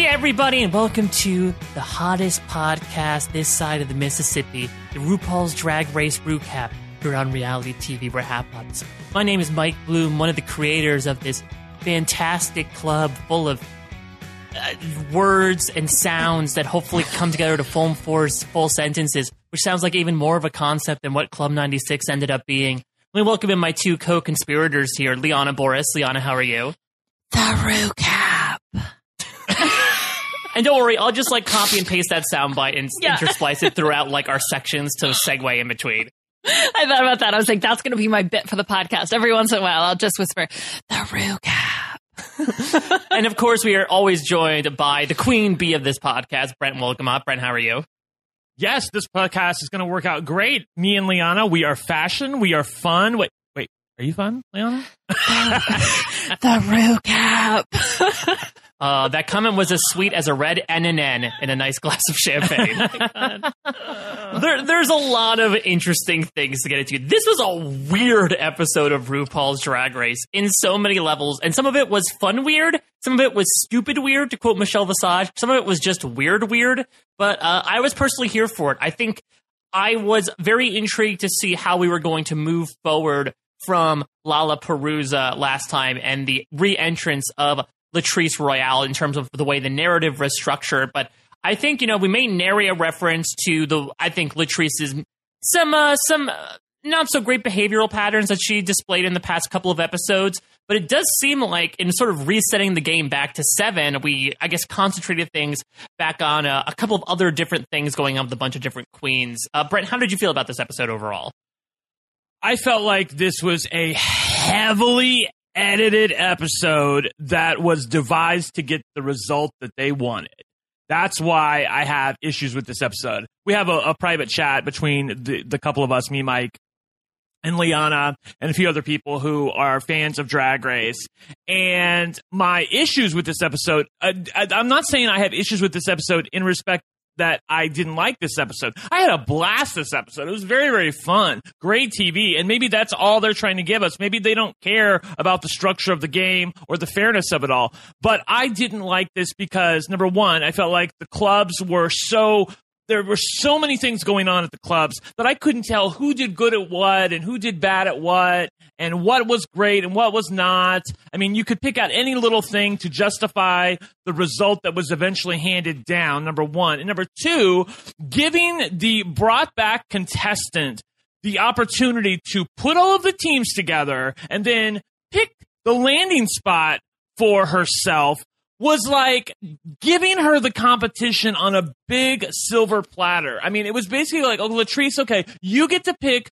everybody, and welcome to the hottest podcast this side of the Mississippi, the RuPaul's Drag Race Recap here on reality TV where happens. My name is Mike Bloom, one of the creators of this fantastic club full of words and sounds that hopefully come together to form full sentences, which sounds like even more of a concept than what Club 96 ended up being. Let me welcome in my two co-conspirators here, Liana Boris. Liana, how are you? The RuCap. And don't worry, I'll just copy and paste that soundbite and intersplice it throughout our sections to segue in between. I thought about that. I was like, that's going to be my bit for the podcast. Every once in a while, I'll just whisper, the RuCap. And of course, we are always joined by the queen bee of this podcast, Brent Wolgamott. Brent, how are you? Yes, this podcast is going to work out great. Me and Liana, we are fashion. We are fun. Wait, are you fun, Liana? The RuCap. That comment was as sweet as a red N&N in a nice glass of champagne. There's a lot of interesting things to get into. This was a weird episode of RuPaul's Drag Race in so many levels, and some of it was fun weird, some of it was stupid weird, to quote Michelle Visage, some of it was just weird, but I was personally here for it. I think I was very intrigued to see how we were going to move forward from Lollapalooza last time and the re-entrance of Latrice Royale in terms of the way the narrative was structured. But I think, we may nary a reference to Latrice's some not so great behavioral patterns that she displayed in the past couple of episodes. But it does seem like in sort of resetting the game back to 7, we, I guess, concentrated things back on a couple of other different things going on with a bunch of different queens. Brent, how did you feel about this episode overall? I felt like this was a heavily edited episode that was devised to get the result that they wanted. That's why I have issues with this episode. We have a private chat between the couple of us, me, Mike, and Liana, and a few other people who are fans of Drag Race. And my issues with this episode, I'm not saying I have issues with this episode in respect that I didn't like this episode. I had a blast this episode. It was very, very fun. Great TV. And maybe that's all they're trying to give us. Maybe they don't care about the structure of the game or the fairness of it all. But I didn't like this because, number one, I felt like the clubs were there were so many things going on at the clubs that I couldn't tell who did good at what and who did bad at what and what was great and what was not. I mean, you could pick out any little thing to justify the result that was eventually handed down, number one. And number two, giving the brought back contestant the opportunity to put all of the teams together and then pick the landing spot for herself was like giving her the competition on a big silver platter. I mean, it was basically like, oh, Latrice, okay, you get to pick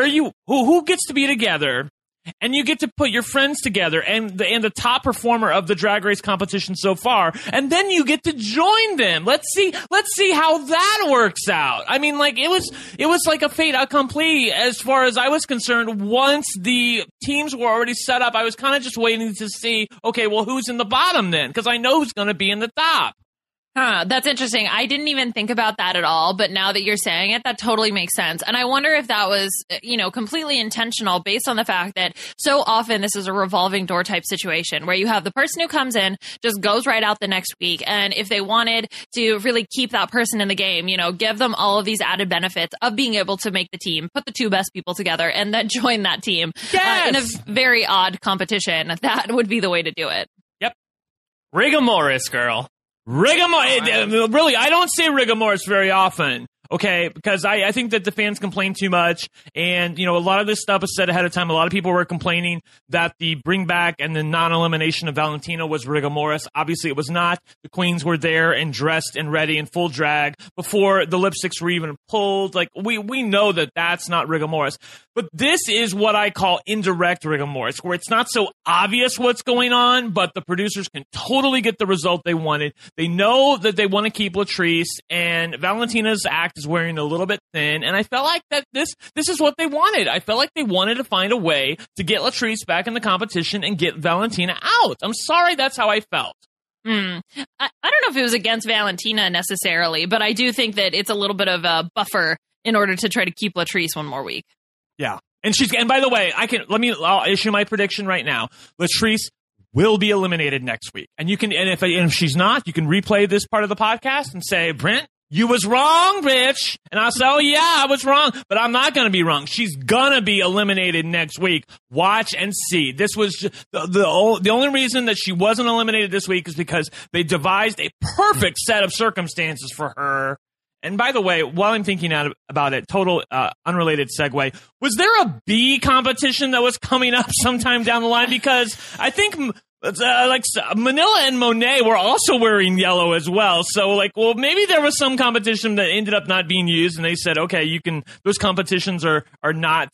who gets to be together, and you get to put your friends together and the top performer of the Drag Race competition so far, and then you get to join them. Let's see how that works out. I mean, it was like a fait accompli as far as I was concerned. Once the teams were already set up, I was kind of just waiting to see, okay, well, who's in the bottom then? Because I know who's going to be in the top. Huh, that's interesting. I didn't even think about that at all, but now that you're saying it, that totally makes sense. And I wonder if that was, completely intentional based on the fact that so often this is a revolving door type situation where you have the person who comes in, just goes right out the next week. And if they wanted to really keep that person in the game, give them all of these added benefits of being able to make the team, put the two best people together, and then join that team in a very odd competition, that would be the way to do it. Yep. Rigomoris, girl. Rigomoris. Really, I don't say rigomoris very often. Okay, because I think that the fans complain too much, and a lot of this stuff was said ahead of time. A lot of people were complaining that the bring back and the non-elimination of Valentina was rigomoris. Obviously, it was not. The queens were there and dressed and ready in full drag before the lipsticks were even pulled. We know that that's not rigomoris. But this is what I call indirect rigomoris, where it's not so obvious what's going on, but the producers can totally get the result they wanted. They know that they want to keep Latrice, and Valentina's act is wearing a little bit thin, and I felt like that this is what they wanted. I felt like they wanted to find a way to get Latrice back in the competition and get Valentina out. I'm sorry, that's how I felt. I don't know if it was against Valentina necessarily, but I do think that it's a little bit of a buffer in order to try to keep Latrice one more week. Yeah. And by the way, I'll issue my prediction right now. Latrice will be eliminated next week. And if she's not, you can replay this part of the podcast and say, Brent, you was wrong, bitch. And I'll say, oh, yeah, I was wrong. But I'm not going to be wrong. She's going to be eliminated next week. Watch and see. This was the only reason that she wasn't eliminated this week is because they devised a perfect set of circumstances for her. And by the way, while I'm thinking about it, total unrelated segue, was there a bee competition that was coming up sometime down the line? Because I think Manila and Monet were also wearing yellow as well. So maybe there was some competition that ended up not being used, and they said, okay, those competitions are not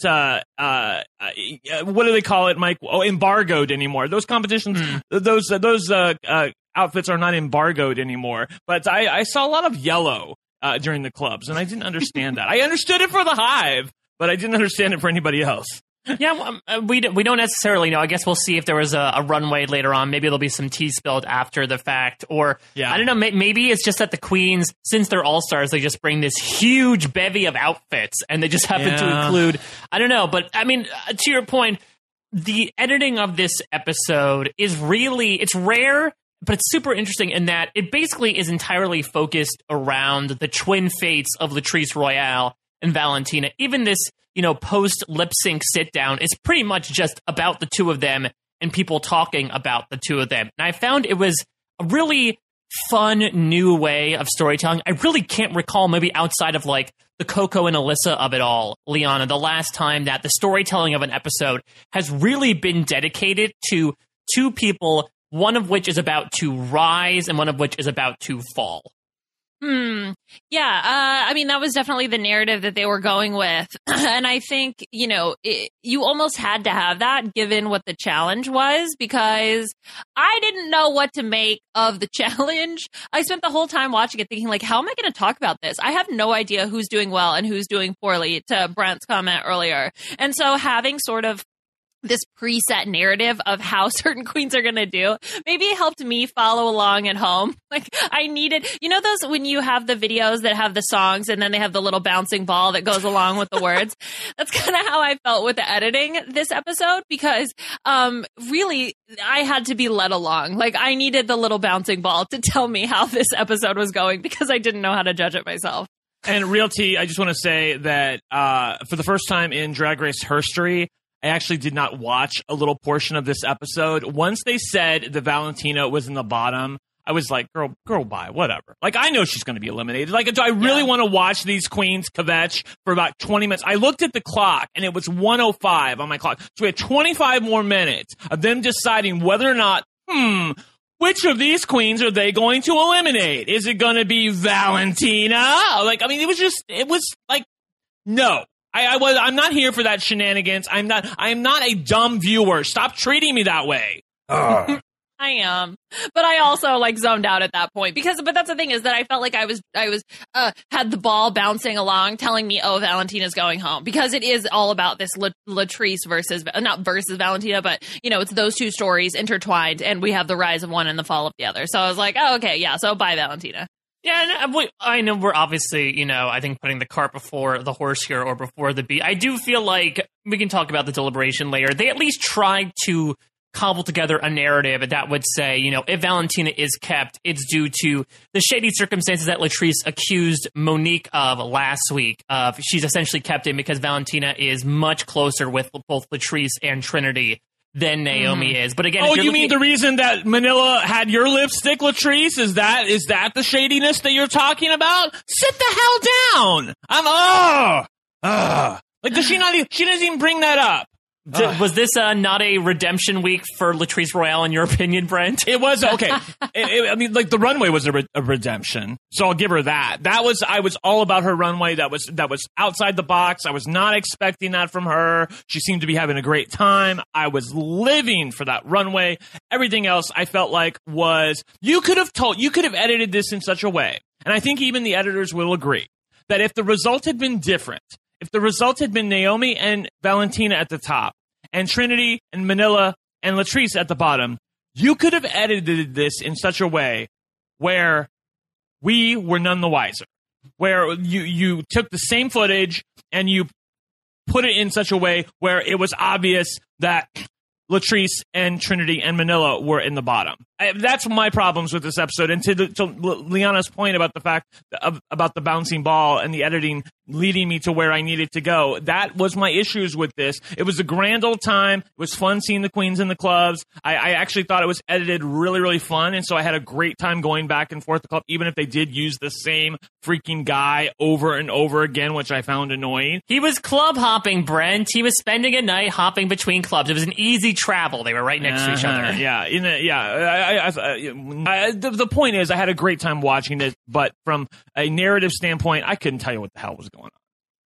what do they call it, Mike? Oh, embargoed anymore. Those competitions, those outfits are not embargoed anymore. But I saw a lot of yellow during the clubs, and I didn't understand that. I understood it for the Hive, but I didn't understand it for anybody else. Yeah, we don't necessarily know. I guess we'll see if there was a runway later on. Maybe there'll be some tea spilled after the fact. Or, I don't know, maybe it's just that the queens, since they're all-stars, they just bring this huge bevy of outfits, and they just happen to include, I don't know. But, I mean, to your point, the editing of this episode is it's rare, but it's super interesting in that it basically is entirely focused around the twin fates of Latrice Royale and Valentina. Even this, post lip sync sit down is pretty much just about the two of them and people talking about the two of them. And I found it was a really fun new way of storytelling. I really can't recall, maybe outside of the Coco and Alyssa of it all, Liana, the last time that the storytelling of an episode has really been dedicated to two people, one of which is about to rise and one of which is about to fall. Yeah. I mean, that was definitely the narrative that they were going with. And I think, you almost had to have that given what the challenge was, because I didn't know what to make of the challenge. I spent the whole time watching it thinking, how am I going to talk about this? I have no idea who's doing well and who's doing poorly, to Brent's comment earlier. And so having sort of this preset narrative of how certain queens are going to do, maybe it helped me follow along at home. I needed, those when you have the videos that have the songs and then they have the little bouncing ball that goes along with the words. That's kind of how I felt with the editing this episode, because really I had to be led along. I needed the little bouncing ball to tell me how this episode was going, because I didn't know how to judge it myself. And Real Tea, I just want to say that for the first time in Drag Race history, I actually did not watch a little portion of this episode. Once they said that Valentina was in the bottom, I was like, girl, bye, whatever. I know she's going to be eliminated. Do I really want to watch these queens kvetch for about 20 minutes? I looked at the clock, and it was 1:05 on my clock. So we had 25 more minutes of them deciding whether or not, which of these queens are they going to eliminate? Is it going to be Valentina? It was no. I'm not here for that shenanigans. I am not a dumb viewer. Stop treating me that way. I am. But I also zoned out at that point but that's the thing, is that I felt like I was had the ball bouncing along telling me, oh, Valentina's going home, because it is all about this Latrice not versus Valentina, but it's those two stories intertwined, and we have the rise of one and the fall of the other. So I was like, oh, okay, yeah, so bye, Valentina. Yeah, and I know we're obviously, I think putting the cart before the horse here, or before the bee. I do feel like we can talk about the deliberation later. They at least tried to cobble together a narrative that would say, if Valentina is kept, it's due to the shady circumstances that Latrice accused Monique of last week. She's essentially kept in because Valentina is much closer with both Latrice and Trinity than Naomi is. But again, you mean the reason that Manila had your lipstick, Latrice? Is that the shadiness that you're talking about? Sit the hell down. Does she doesn't even bring that up. Was this not a redemption week for Latrice Royale, in your opinion, Brent? It was, okay. The runway was a redemption, so I'll give her that. I was all about her runway. That was outside the box. I was not expecting that from her. She seemed to be having a great time. I was living for that runway. Everything else I felt like was, you could have edited this in such a way, and I think even the editors will agree, that if the result had been different, if the result had been Naomi and Valentina at the top, and Trinity and Manila and Latrice at the bottom, you could have edited this in such a way where we were none the wiser. Where you took the same footage and you put it in such a way where it was obvious that Latrice and Trinity and Manila were in the bottom. That's my problems with this episode. And to Liana's point about the fact about the bouncing ball and the editing leading me to where I needed to go, that was my issues with this. It was a grand old time. It was fun seeing the queens in the clubs. I actually thought it was edited really, really fun. And so I had a great time going back and forth the club, even if they did use the same freaking guy over and over again, which I found annoying. He was club hopping, Brent. He was spending a night hopping between clubs. It was an easy travel. They were right next to each other. The point is, I had a great time watching it, but from a narrative standpoint, I couldn't tell you what the hell was going on.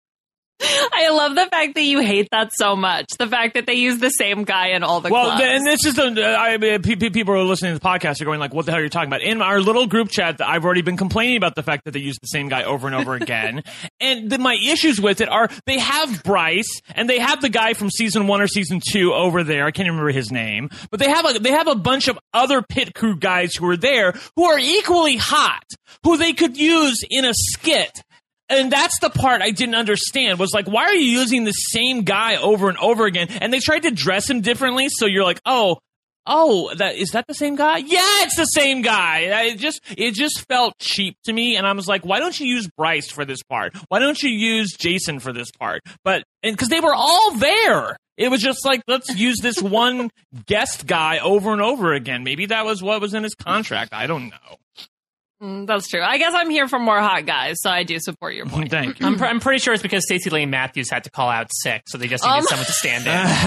I love the fact that you hate that so much. The fact that they use the same guy in all the clubs. And this is people who are listening to the podcast are going like, what the hell are you talking about? In our little group chat, I've already been complaining about the fact that they use the same guy over and over again. And my issues with it are they have Bryce and they have the guy from season 1 or season 2 over there. I can't remember his name, but they have a bunch of other pit crew guys who are there who are equally hot, who they could use in a skit. And that's the part I didn't understand, was like, why are you using the same guy over and over again? And they tried to dress him differently, so you're like, is that the same guy? Yeah, it's the same guy. It just felt cheap to me, and I was like, why don't you use Bryce for this part? Why don't you use Jason for this part? Because they were all there. It was just like, let's use this one guest guy over and over again. Maybe that was what was in his contract. I don't know. That's true. I guess I'm here for more hot guys, so I do support your point. Thank you. I'm pretty sure it's because Stacey Lane Matthews had to call out sick, so they just needed someone to stand in.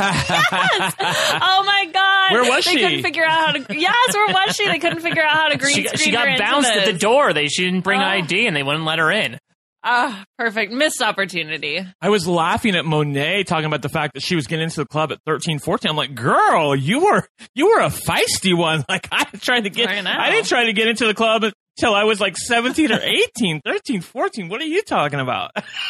Yes! Oh my God! Where was she? They couldn't figure out how to. Yes, where was she? They couldn't figure out how to green screen She got her bounced into at the this. door. She didn't bring ID, and they wouldn't let her in. Perfect. Missed opportunity. I was laughing at Monet talking about the fact that she was getting into the club at 13, 14. I'm like, girl, you were a feisty one. Like I didn't try to get into the club until I was like 17 or 18, 13, 14. What are you talking about?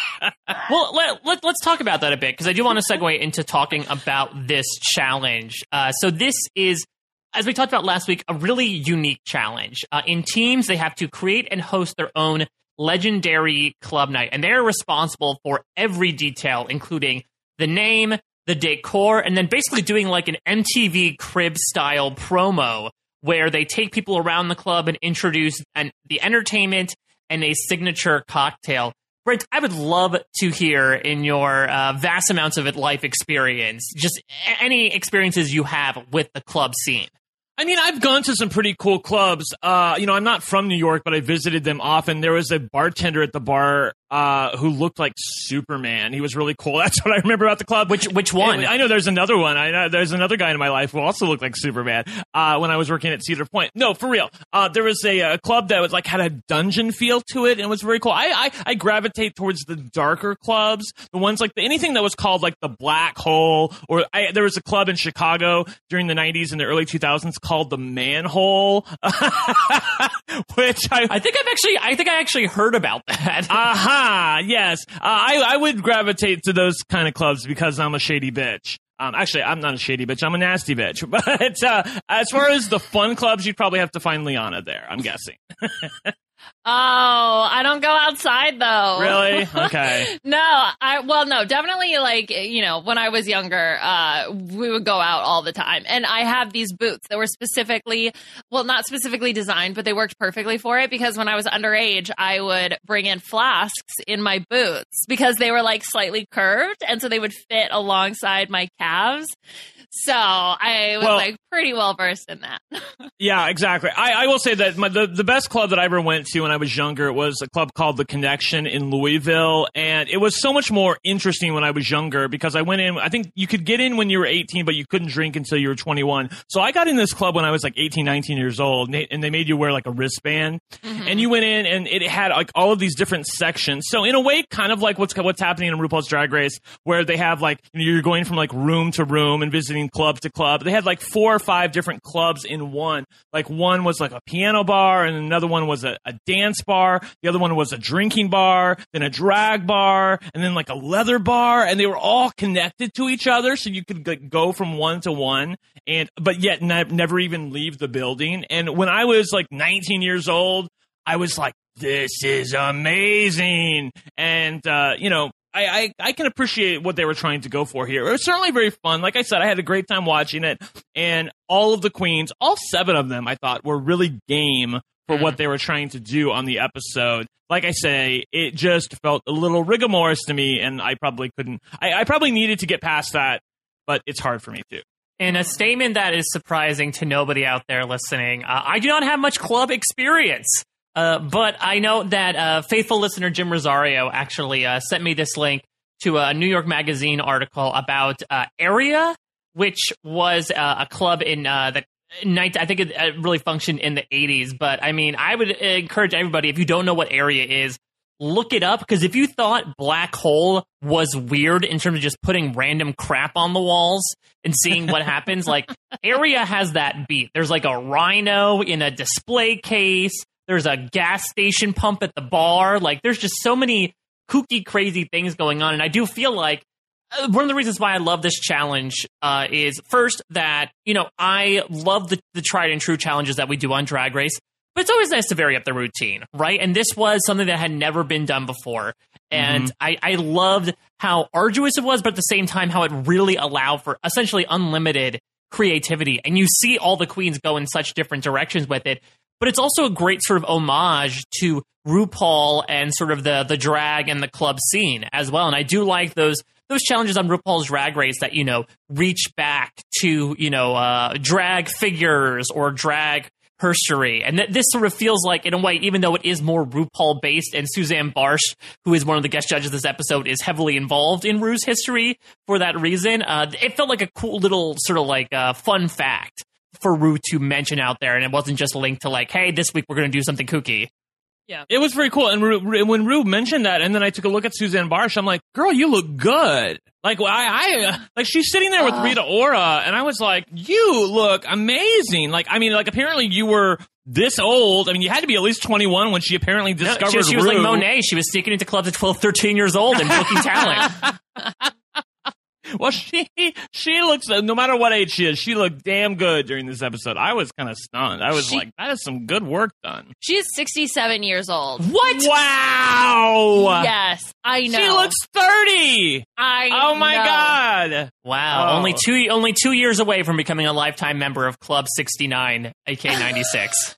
Well, let's talk about that a bit, because I do want to segue into talking about this challenge. So this is, as we talked about last week, a really unique challenge. In teams, they have to create and host their own legendary club night, and they're responsible for every detail, including the name, the decor, and then basically doing like an MTV Cribs style promo where they take people around the club and introduce the entertainment and a signature cocktail. Brent, I would love to hear, in your vast amounts of life experience, just any experiences you have with the club scene. I mean, I've gone to some pretty cool clubs. I'm not from New York, but I visited them often. There was a bartender at the bar who looked like Superman. He was really cool. That's what I remember about the club. Which one? I know there's another one. I know there's another guy in my life who also looked like Superman when I was working at Cedar Point. No, for real. There was a club that was like had a dungeon feel to it, and it was very cool. I gravitate towards the darker clubs, the ones like anything that was called like the Black Hole, or there was a club in Chicago during the 90s and the early 2000s called the Manhole, which I think I actually heard about that. Yes. I would gravitate to those kind of clubs because I'm a shady bitch. Actually, I'm not a shady bitch. I'm a nasty bitch. But as far as the fun clubs, you'd probably have to find Liana there, I'm guessing. Oh, I don't go outside though. Really? Okay. No, definitely like, when I was younger, we would go out all the time. And I have these boots that were not specifically designed, but they worked perfectly for it, because when I was underage, I would bring in flasks in my boots because they were like slightly curved. And so they would fit alongside my calves. So I was like pretty well versed in that. Yeah, exactly. I will say that the best club that I ever went to when I was younger was a club called The Connection in Louisville. And it was so much more interesting when I was younger because I went in, I think you could get in when you were 18, but you couldn't drink until you were 21. So I got in this club when I was like 18, 19 years old, and they made you wear like a wristband. Mm-hmm. And you went in and it had like all of these different sections. So in a way, kind of like what's happening in RuPaul's Drag Race, where they have like, you're going from like room to room and visiting club to club. They had like 4 or 5 different clubs in one. Like one was like a piano bar, and another one was a dance bar. The other one was a drinking bar, then a drag bar, and then like a leather bar. And they were all connected to each other, so you could like, go from one to one, but yet never even leave the building. And when I was like 19 years old, I was like, this is amazing. And, I can appreciate what they were trying to go for here. It was certainly very fun. Like I said, I had a great time watching it, and all of the queens, all 7 of them, I thought were really game for what they were trying to do on the episode. Like I say, it just felt a little rigorous to me, and I probably couldn't. I probably needed to get past that, but it's hard for me too. In a statement that is surprising to nobody out there listening, I do not have much club experience. But I know that faithful listener Jim Rosario actually sent me this link to a New York Magazine article about Area, which was a club in the I think it really functioned in the 80s. But I mean, I would encourage everybody, if you don't know what Area is, look it up, because if you thought Black Hole was weird in terms of just putting random crap on the walls and seeing what happens, like Area has that beat. There's like a rhino in a display case. There's a gas station pump at the bar. Like, there's just so many kooky, crazy things going on. And I do feel like one of the reasons why I love this challenge is, first, that, you know, I love the tried and true challenges that we do on Drag Race, but it's always nice to vary up the routine, right? And this was something that had never been done before. And I loved how arduous it was, but at the same time, how it really allowed for essentially unlimited creativity. And you see all the queens go in such different directions with it. But it's also a great sort of homage to RuPaul and sort of the drag and the club scene as well. And I do like those challenges on RuPaul's Drag Race that, you know, reach back to, you know, drag figures or drag herstory. And this sort of feels like, in a way, even though it is more RuPaul based, and Suzanne Barsh, who is one of the guest judges this episode, is heavily involved in Ru's history for that reason, it felt like a cool little sort of like fun fact for Ru to mention out there, and it wasn't just linked to like, hey, this week we're going to do something kooky. Yeah, it was very cool. And when Ru mentioned that, and then I took a look at Suzanne Barsh, I'm like, girl, you look good. Like, like she's sitting there with Rita Ora, and I was like, you look amazing. Like, I mean, like, apparently you were this old. I mean, you had to be at least 21 when she apparently discovered she was like Monet. She was sneaking into clubs at 12, 13 years old and booking talent. Well, she looks, no matter what age she is, she looked damn good during this episode. I was kind of stunned. I was like, that is some good work done. She is 67 years old. What? Wow. Yes, I know. She looks 30. Oh my God. Wow. Only 2 years away from becoming a lifetime member of Club 69, AK 96.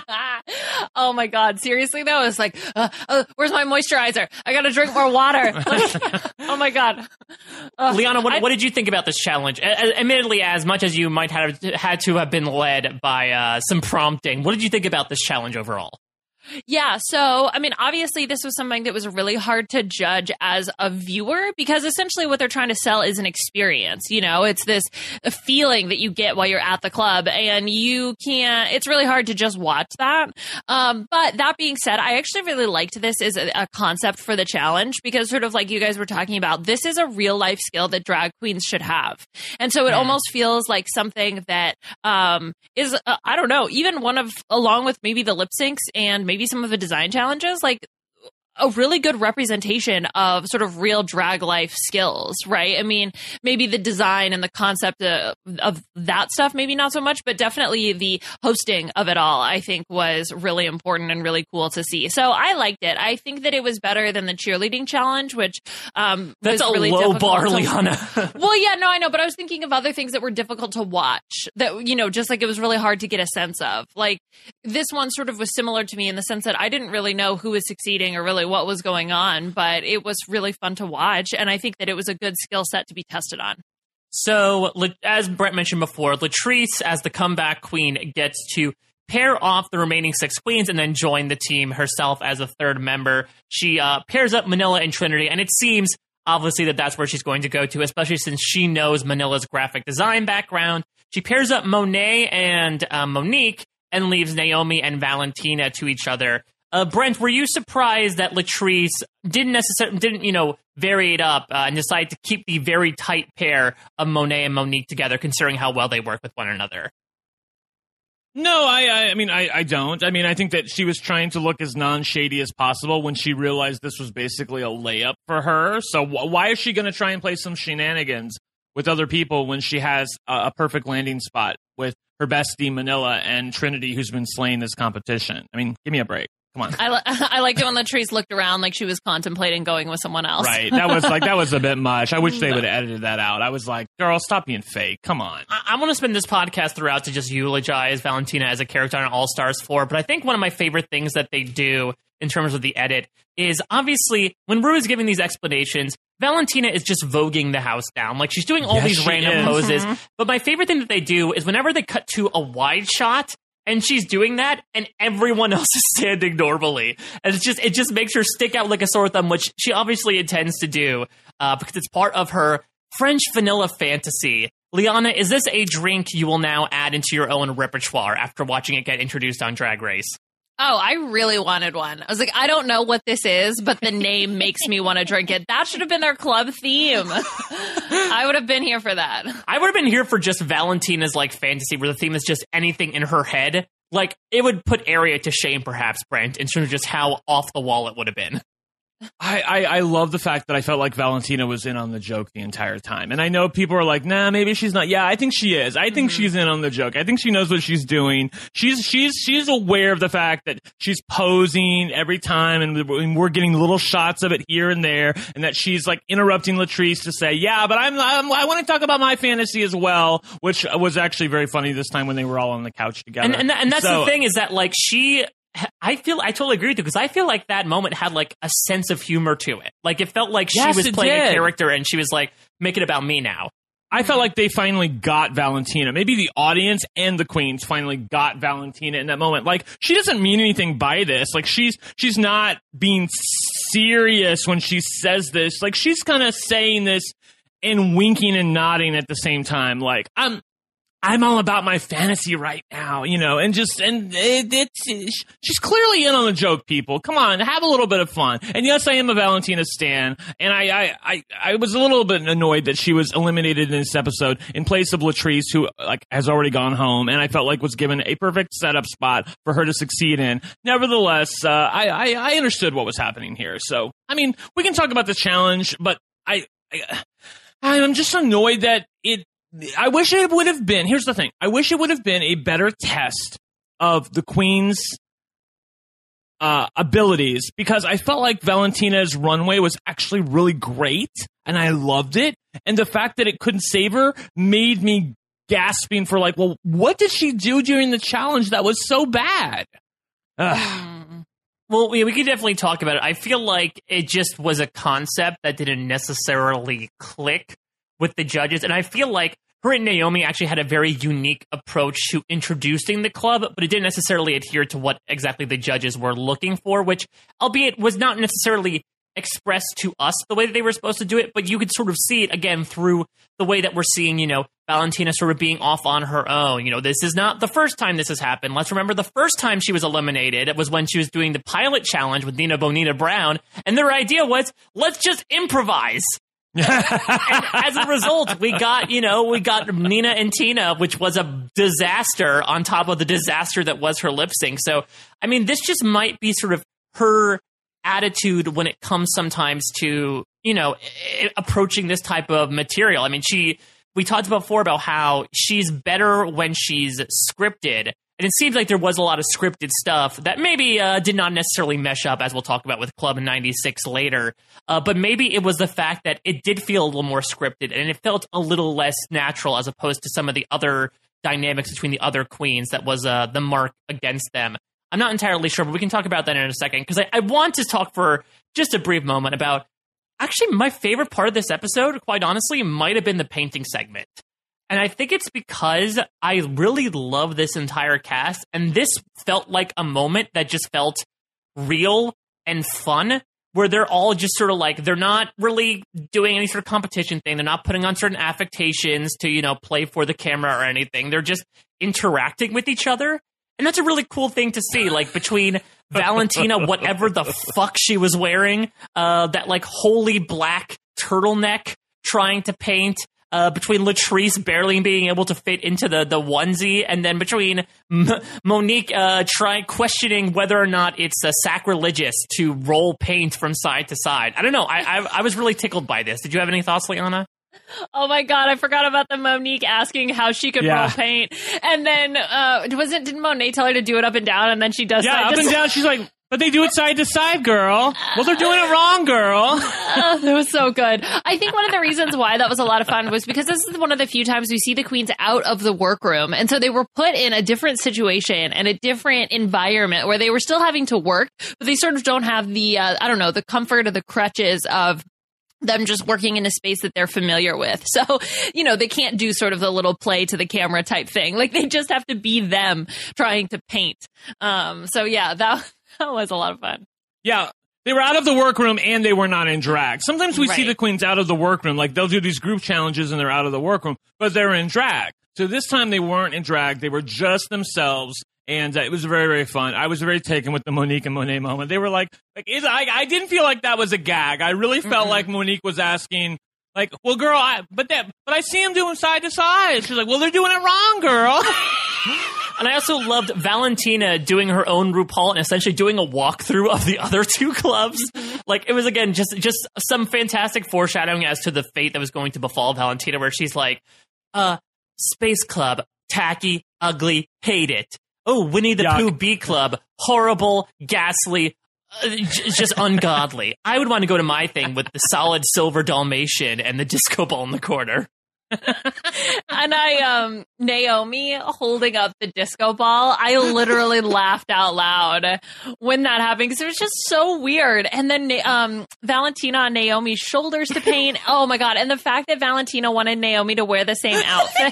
Oh my God, seriously though, it's like, where's my moisturizer? I gotta drink more water. Oh my God. Liana, what did you think about this challenge? Admittedly, as much as you might have had to have been led by some prompting, what did you think about this challenge overall? Yeah, so, I mean, obviously this was something that was really hard to judge as a viewer, because essentially what they're trying to sell is an experience. You know, it's this feeling that you get while you're at the club, and it's really hard to just watch that. But that being said, I actually really liked this as a concept for the challenge, because sort of like you guys were talking about, this is a real life skill that drag queens should have. And so it almost feels like something that is, I don't know, even along with maybe the lip syncs and maybe some of the design challenges, like a really good representation of sort of real drag life skills, right? I mean, maybe the design and the concept of that stuff, maybe not so much, but definitely the hosting of it all, I think, was really important and really cool to see. So I liked it. I think that it was better than the cheerleading challenge, which that's was really a low bar, difficult Liana. Well, yeah, no, I know, but I was thinking of other things that were difficult to watch, that, you know, just like it was really hard to get a sense of. Like, this one sort of was similar to me in the sense that I didn't really know who was succeeding or really what was going on, but it was really fun to watch, and I think that it was a good skill set to be tested on. So, as Brett mentioned before, Latrice, as the comeback queen, gets to pair off the remaining 6 queens and then join the team herself as a third member. She pairs up Manila and Trinity, and it seems obviously that that's where she's going to go to, especially since she knows Manila's graphic design background. She pairs up Monet and Monique and leaves Naomi and Valentina to each other. Brent, were you surprised that Latrice didn't vary it up and decide to keep the very tight pair of Monet and Monique together, considering how well they work with one another? No, I mean, I don't. I mean, I think that she was trying to look as non-shady as possible when she realized this was basically a layup for her. So why is she going to try and play some shenanigans with other people when she has a perfect landing spot with her bestie Manila and Trinity, who's been slaying this competition? I mean, give me a break. Come on. I liked it when Latrice looked around like she was contemplating going with someone else. Right. That was a bit much. I wish they would have edited that out. I was like, girl, stop being fake. Come on. I want to spend this podcast throughout to just eulogize Valentina as a character on All Stars 4, but I think one of my favorite things that they do in terms of the edit is obviously when Rue is giving these explanations, Valentina is just voguing the house down. Like, she's doing all these random poses. But my favorite thing that they do is whenever they cut to a wide shot, and she's doing that, and everyone else is standing normally. And it just makes her stick out like a sore thumb, which she obviously intends to do, because it's part of her French vanilla fantasy. Liana, is this a drink you will now add into your own repertoire after watching it get introduced on Drag Race? Oh, I really wanted one. I was like, I don't know what this is, but the name makes me want to drink it. That should have been their club theme. I would have been here for that. I would have been here for just Valentina's like fantasy where the theme is just anything in her head. Like, it would put Aria to shame, perhaps, Brent, in terms of just how off the wall it would have been. I love the fact that I felt like Valentina was in on the joke the entire time. And I know people are like, nah, maybe she's not. Yeah, I think she is. I think she's in on the joke. I think she knows what she's doing. She's aware of the fact that she's posing every time, and we're getting little shots of it here and there, and that she's like interrupting Latrice to say, yeah, but I want to talk about my fantasy as well, which was actually very funny this time when they were all on the couch together. And that's the thing, is that like I totally agree with you, because I feel like that moment had like a sense of humor to it. Like, it felt like she was playing a character and she was like, make it about me now. I felt like they finally got Valentina. Maybe the audience and the queens finally got Valentina in that moment. Like, she doesn't mean anything by this. Like, she's not being serious when she says this. Like, she's kind of saying this and winking and nodding at the same time. Like, I'm all about my fantasy right now, you know, she's clearly in on the joke, people. Come on, have a little bit of fun. And yes, I am a Valentina stan, and I was a little bit annoyed that she was eliminated in this episode in place of Latrice, who like has already gone home, and I felt like was given a perfect setup spot for her to succeed in. Nevertheless, I understood what was happening here. So, I mean, we can talk about the challenge, but I'm just annoyed that I wish it would have been, here's the thing, I wish it would have been a better test of the Queen's abilities, because I felt like Valentina's runway was actually really great, and I loved it, and the fact that it couldn't save her made me gasping for like, well, what did she do during the challenge that was so bad? Well, we could definitely talk about it. I feel like it just was a concept that didn't necessarily click with the judges, and I feel like her and Naomi actually had a very unique approach to introducing the club, but it didn't necessarily adhere to what exactly the judges were looking for, which, albeit, was not necessarily expressed to us the way that they were supposed to do it, but you could sort of see it, again, through the way that we're seeing, you know, Valentina sort of being off on her own. You know, this is not the first time this has happened. Let's remember the first time she was eliminated, it was when she was doing the pilot challenge with Nina Bonita Brown, and their idea was, let's just improvise. And as a result, we got Nina and Tina, which was a disaster on top of the disaster that was her lip sync. So, I mean, this just might be sort of her attitude when it comes sometimes to, you know, approaching this type of material. I mean, we talked before about how she's better when she's scripted. And it seems like there was a lot of scripted stuff that maybe did not necessarily mesh up, as we'll talk about with Club 96 later. But maybe it was the fact that it did feel a little more scripted, and it felt a little less natural as opposed to some of the other dynamics between the other queens that was the mark against them. I'm not entirely sure, but we can talk about that in a second, because I want to talk for just a brief moment about, actually, my favorite part of this episode, quite honestly, might have been the painting segment. And I think it's because I really love this entire cast, and this felt like a moment that just felt real and fun, where they're all just sort of like, they're not really doing any sort of competition thing. They're not putting on certain affectations to, you know, play for the camera or anything. They're just interacting with each other. And that's a really cool thing to see, like, between Valentina, whatever the fuck she was wearing, that, like, holy black turtleneck trying to paint, between Latrice barely being able to fit into the onesie, and then between Monique questioning whether or not it's sacrilegious to roll paint from side to side. I don't know. I was really tickled by this. Did you have any thoughts, Liana? Oh my God, I forgot about the Monique asking how she could roll paint. And then, didn't Monet tell her to do it up and down, and then she does that? Yeah, up and down. She's like, But they do it side to side, girl. Well, they're doing it wrong, girl. That was so good. I think one of the reasons why that was a lot of fun was because this is one of the few times we see the queens out of the workroom. And so they were put in a different situation and a different environment where they were still having to work, but they sort of don't have the, the comfort or the crutches of them just working in a space that they're familiar with. So, they can't do sort of the little play to the camera type thing. Like they just have to be them trying to paint. That was a lot of fun. Yeah. They were out of the workroom and they were not in drag. Sometimes we see the queens out of the workroom. Like they'll do these group challenges and they're out of the workroom, but they're in drag. So this time they weren't in drag. They were just themselves. And it was very, very fun. I was very taken with the Monique and Monet moment. They were I didn't feel like that was a gag. I really felt like Monique was asking, like, well, girl, but I see them doing side to side. She's like, well, they're doing it wrong, girl. And I also loved Valentina doing her own RuPaul and essentially doing a walkthrough of the other two clubs. Like, it was, again, just some fantastic foreshadowing as to the fate that was going to befall Valentina, where she's like, Space Club, tacky, ugly, hate it. Oh, Winnie the Pooh B Club, horrible, ghastly, just ungodly. I would want to go to my thing with the solid silver Dalmatian and the disco ball in the corner. And Naomi holding up the disco ball, I literally laughed out loud when that happened because it was just so weird. And then Valentina on Naomi's shoulders to paint. Oh my God. And the fact that Valentina wanted Naomi to wear the same outfit.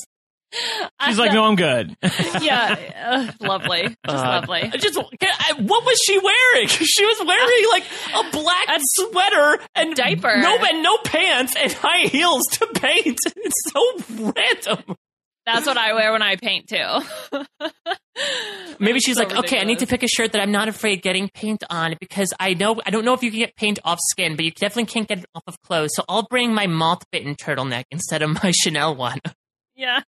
She's like, no, I'm good. Yeah, lovely, just lovely. What was she wearing? She was wearing like a black sweater and diaper, no pants, and high heels to paint. It's so random. That's what I wear when I paint too. Maybe she's so like, ridiculous. Okay, I need to pick a shirt that I'm not afraid getting paint on because I don't know if you can get paint off skin, but you definitely can't get it off of clothes. So I'll bring my moth bitten turtleneck instead of my Chanel one. Yeah.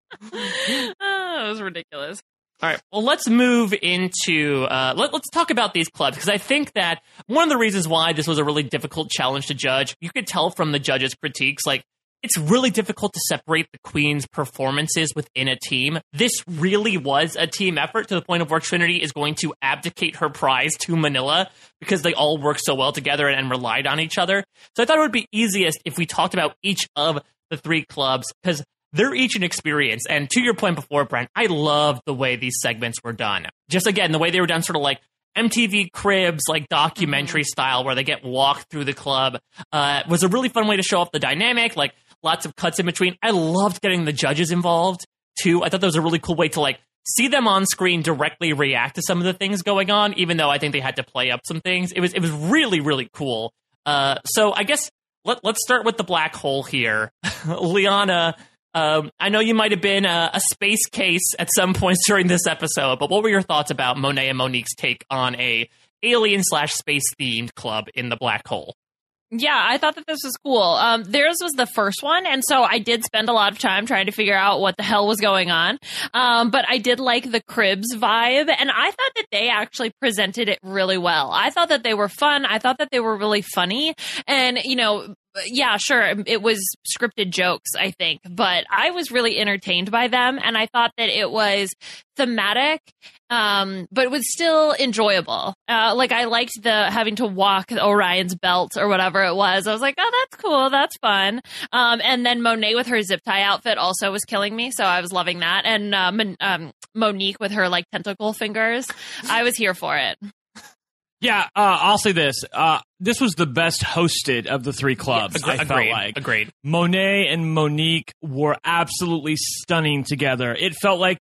It was ridiculous. All right. Well, let's move into let's talk about these clubs, because I think that one of the reasons why this was a really difficult challenge to judge, you could tell from the judges' critiques, like, it's really difficult to separate the queens' performances within a team. This really was a team effort to the point of where Trinity is going to abdicate her prize to Manila because they all worked so well together and relied on each other. So I thought it would be easiest if we talked about each of the three clubs, because they're each an experience. And to your point before, Brent, I loved the way these segments were done. Just, again, the way they were done, sort of like MTV Cribs, like documentary style, where they get walked through the club, was a really fun way to show off the dynamic, like lots of cuts in between. I loved getting the judges involved, too. I thought that was a really cool way to, like, see them on screen directly react to some of the things going on, even though I think they had to play up some things. It was really, really cool. So I guess let's start with the black hole here. Liana, I know you might have been a space case at some points during this episode, but what were your thoughts about Monet and Monique's take on a alien/space themed club in the black hole? Yeah, I thought that this was cool. Theirs was the first one, and so I did spend a lot of time trying to figure out what the hell was going on. But I did like the Cribs vibe, and I thought that they actually presented it really well. I thought that they were fun. I thought that they were really funny. And, you know, yeah, sure, it was scripted jokes, I think, but I was really entertained by them, and I thought that it was thematic, but it was still enjoyable. Like, I liked the having to walk Orion's belt or whatever it was. I was like, oh, that's cool, that's fun. And then Monet with her zip tie outfit also was killing me, so I was loving that. And Monique with her, like, tentacle fingers, I was here for it. Yeah, I'll say this. This was the best hosted of the three clubs, yes, I felt like. Agreed. Monet and Monique were absolutely stunning together. It felt like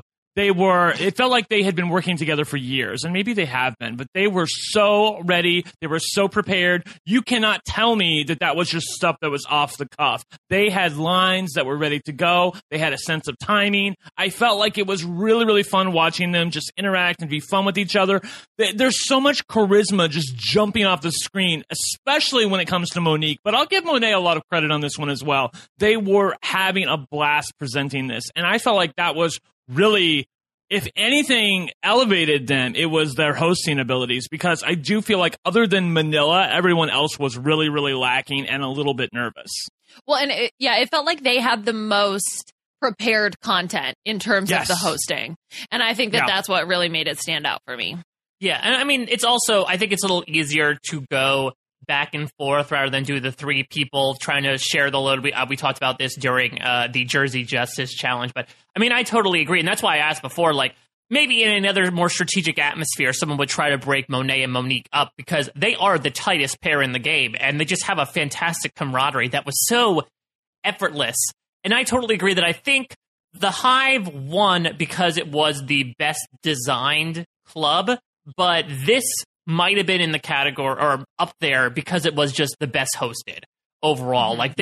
it felt like they had been working together for years, and maybe they have been, but they were so ready. They were so prepared. You cannot tell me that was just stuff that was off the cuff. They had lines that were ready to go. They had a sense of timing. I felt like it was really, really fun watching them just interact and be fun with each other. There's so much charisma just jumping off the screen, especially when it comes to Monique, but I'll give Monet a lot of credit on this one as well. They were having a blast presenting this, and I felt like that was really, if anything elevated them, it was their hosting abilities, because I do feel like other than Manila, everyone else was really, really lacking and a little bit nervous. Well, and it felt like they had the most prepared content in terms of the hosting. And I think that's what really made it stand out for me. Yeah, and I mean, it's also, I think it's a little easier to go back and forth rather than do the three people trying to share the load. We talked about this during the Jersey Justice Challenge, but I mean, I totally agree. And that's why I asked before, like, maybe in another more strategic atmosphere, someone would try to break Monet and Monique up because they are the tightest pair in the game, and they just have a fantastic camaraderie that was so effortless. And I totally agree that I think the Hive won because it was the best designed club, but this might have been in the category or up there because it was just the best hosted overall. Like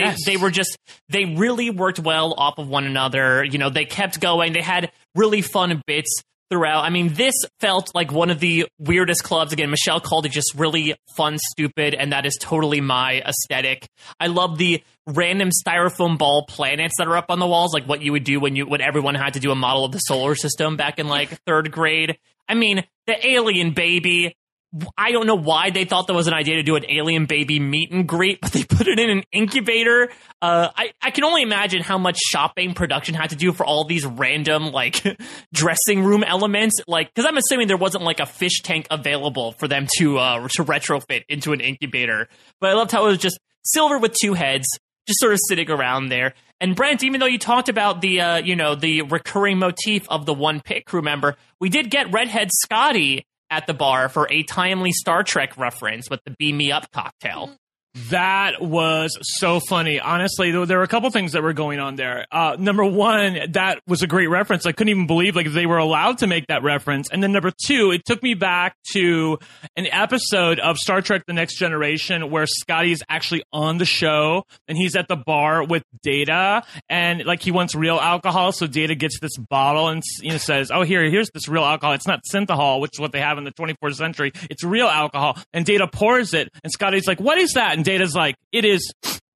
they really worked well off of one another. You know, they kept going. They had really fun bits throughout. I mean, this felt like one of the weirdest clubs. Again, Michelle called it just really fun, stupid, and that is totally my aesthetic. I love the random styrofoam ball planets that are up on the walls, like what you would do when everyone had to do a model of the solar system back in like third grade. I mean, the alien baby. I don't know why they thought that was an idea to do an alien baby meet and greet, but they put it in an incubator. I can only imagine how much shopping production had to do for all these random, like, dressing room elements. Like, because I'm assuming there wasn't, like, a fish tank available for them to retrofit into an incubator. But I loved how it was just silver with two heads, just sort of sitting around there. And Brent, even though you talked about the, the recurring motif of the one pit crew member, we did get Redhead Scotty at the bar for a timely Star Trek reference with the Beam Me Up cocktail. That was so funny. Honestly, there were a couple things that were going on there. Number one, that was a great reference. I couldn't even believe like they were allowed to make that reference. And then number two, it took me back to an episode of Star Trek The Next Generation where Scotty is actually on the show and he's at the bar with Data and like he wants real alcohol. So Data gets this bottle and says, oh, here's this real alcohol. It's not synthahol, which is what they have in the 24th century. It's real alcohol. And Data pours it and Scotty's like, what is that? And Data's like, it is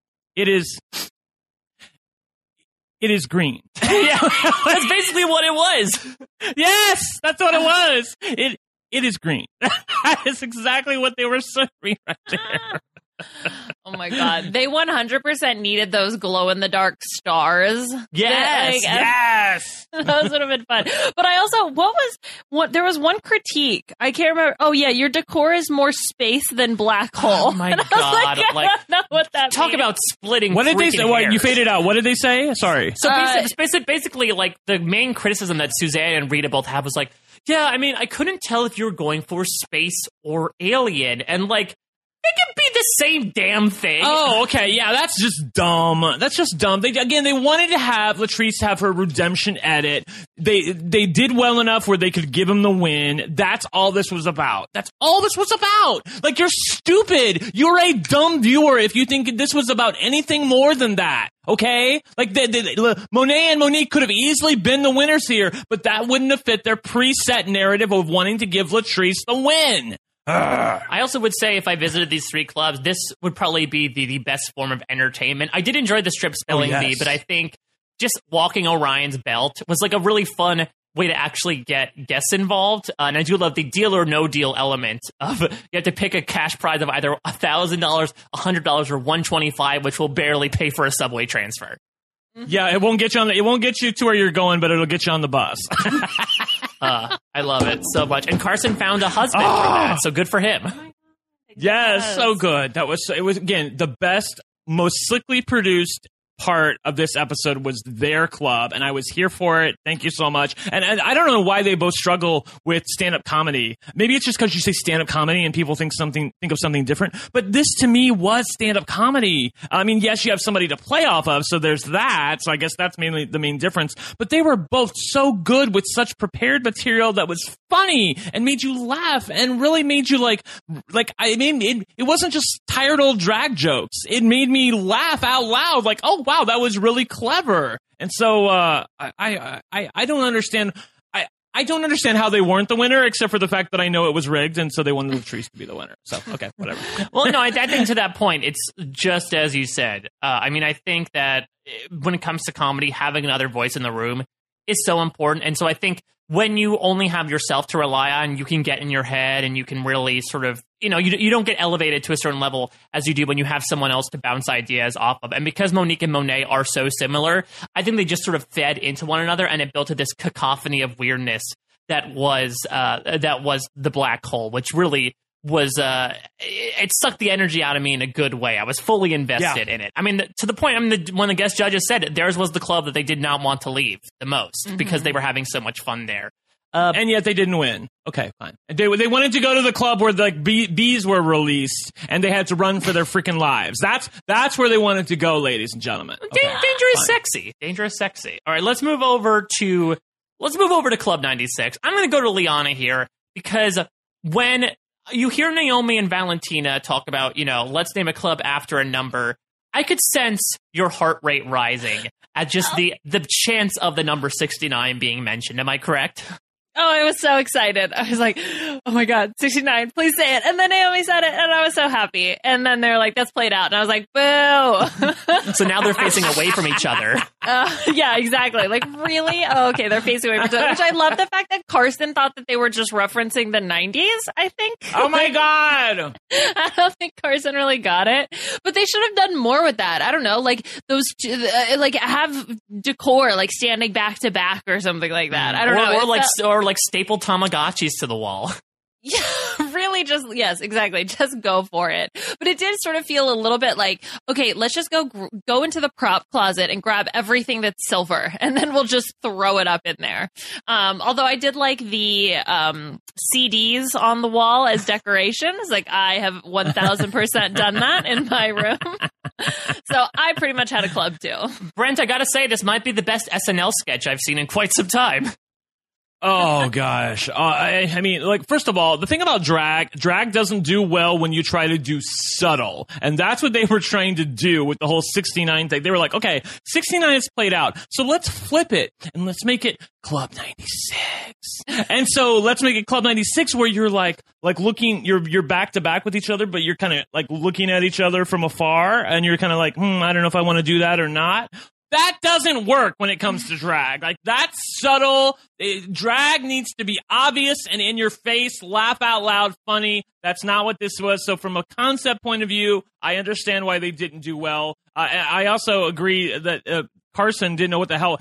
green. Yeah, that's basically what it was. Yes, that's what it was. It is green. That is exactly what they were serving right there. Oh my God. They 100% needed those glow in the dark stars. Yes. Yes. Those would have been fun. But I also, there was one critique. I can't remember. Oh yeah, your decor is more space than black hole. Oh my God. I don't know what that talk means. about splitting. What did they say? What, hairs. you faded out. What did they say? Sorry. So basically, like the main criticism that Suzanne and Rita both have was like, yeah, I mean, I couldn't tell if you were going for space or alien. And like, it could be the same damn thing. Oh, okay. Yeah, that's just dumb. That's just dumb. They wanted to have Latrice have her redemption edit. They did well enough where they could give him the win. That's all this was about. That's all this was about. Like, you're stupid. You're a dumb viewer if you think this was about anything more than that. Okay? Like, Monet and Monique could have easily been the winners here, but that wouldn't have fit their preset narrative of wanting to give Latrice the win. I also would say if I visited these three clubs, this would probably be the best form of entertainment. I did enjoy the strip spelling bee, but I think just walking Orion's belt was like a really fun way to actually get guests involved. And I do love the deal or no deal element of you have to pick a cash prize of either $1,000, $100, or $125, which will barely pay for a subway transfer. Yeah, it won't get you to where you're going, but it'll get you on the bus. I love it so much. And Carson found a husband for that, so good for him. Yes, so good. It was again the best, most slickly produced part of this episode was their club, and I was here for it. Thank you so much. And I don't know why they both struggle with stand-up comedy. Maybe it's just because you say stand-up comedy and people think of something different. But this to me was stand-up comedy. I mean, yes, you have somebody to play off of, so there's that. So I guess that's mainly the main difference. But they were both so good with such prepared material that was funny and made you laugh and really made you it wasn't just tired old drag jokes. It made me laugh out loud. Like, oh wow, that was really clever. And so I don't understand. I don't understand how they weren't the winner, except for the fact that I know it was rigged, and so they wanted Latrice to be the winner. So, okay, whatever. Well, no, I think to that point, it's just as you said. I mean, I think that when it comes to comedy, having another voice in the room is so important. And so I think when you only have yourself to rely on, you can get in your head and you can really sort of, you don't get elevated to a certain level as you do when you have someone else to bounce ideas off of. And because Monique and Monet are so similar, I think they just sort of fed into one another and it built this cacophony of weirdness that was the black hole, which really was it sucked the energy out of me in a good way. I was fully invested in it. I mean, to the point, when the guest judges said it, theirs was the club that they did not want to leave the most because they were having so much fun there. And yet they didn't win. Okay, fine. They wanted to go to the club where like bees were released and they had to run for their freaking lives. That's where they wanted to go, ladies and gentlemen. Okay, Dangerous sexy. All right, let's move over to Club 96. I'm going to go to Liana here because when you hear Naomi and Valentina talk about, let's name a club after a number, I could sense your heart rate rising at just the chance of the number 69 being mentioned. Am I correct? Oh, I was so excited. I was like, oh my God, 69, please say it. And then Naomi said it, and I was so happy. And then they're like, that's played out. And I was like, boo. So now they're facing away from each other. Yeah, exactly. Like, really? Oh, okay, they're facing away from each other. Which I love the fact that Carson thought that they were just referencing the 90s, I think. Oh my God. I don't think Carson really got it. But they should have done more with that. I don't know, like those, like have decor, like standing back to back or something like that. I don't know. Or like staple Tamagotchis to the wall. Yeah, really yes, exactly. Just go for it. But it did sort of feel a little bit like, okay, let's just go into the prop closet and grab everything that's silver and then we'll just throw it up in there. Although I did like the CDs on the wall as decorations. Like I have 1000% done that in my room. So I pretty much had a club too. Brent, I gotta say, this might be the best SNL sketch I've seen in quite some time. Oh, gosh. I mean, like, first of all, the thing about drag doesn't do well when you try to do subtle. And that's what they were trying to do with the whole 69 thing. They were like, okay, 69 is played out. So let's flip it and let's make it Club 96. And so let's make it Club 96 where you're like looking, you're back to back with each other, but you're kind of like looking at each other from afar and you're kind of like, I don't know if I want to do that or not. That doesn't work when it comes to drag. Like, that's subtle. Drag needs to be obvious and in your face, laugh out loud, funny. That's not what this was. So from a concept point of view, I understand why they didn't do well. I also agree that Carson didn't know what the hell.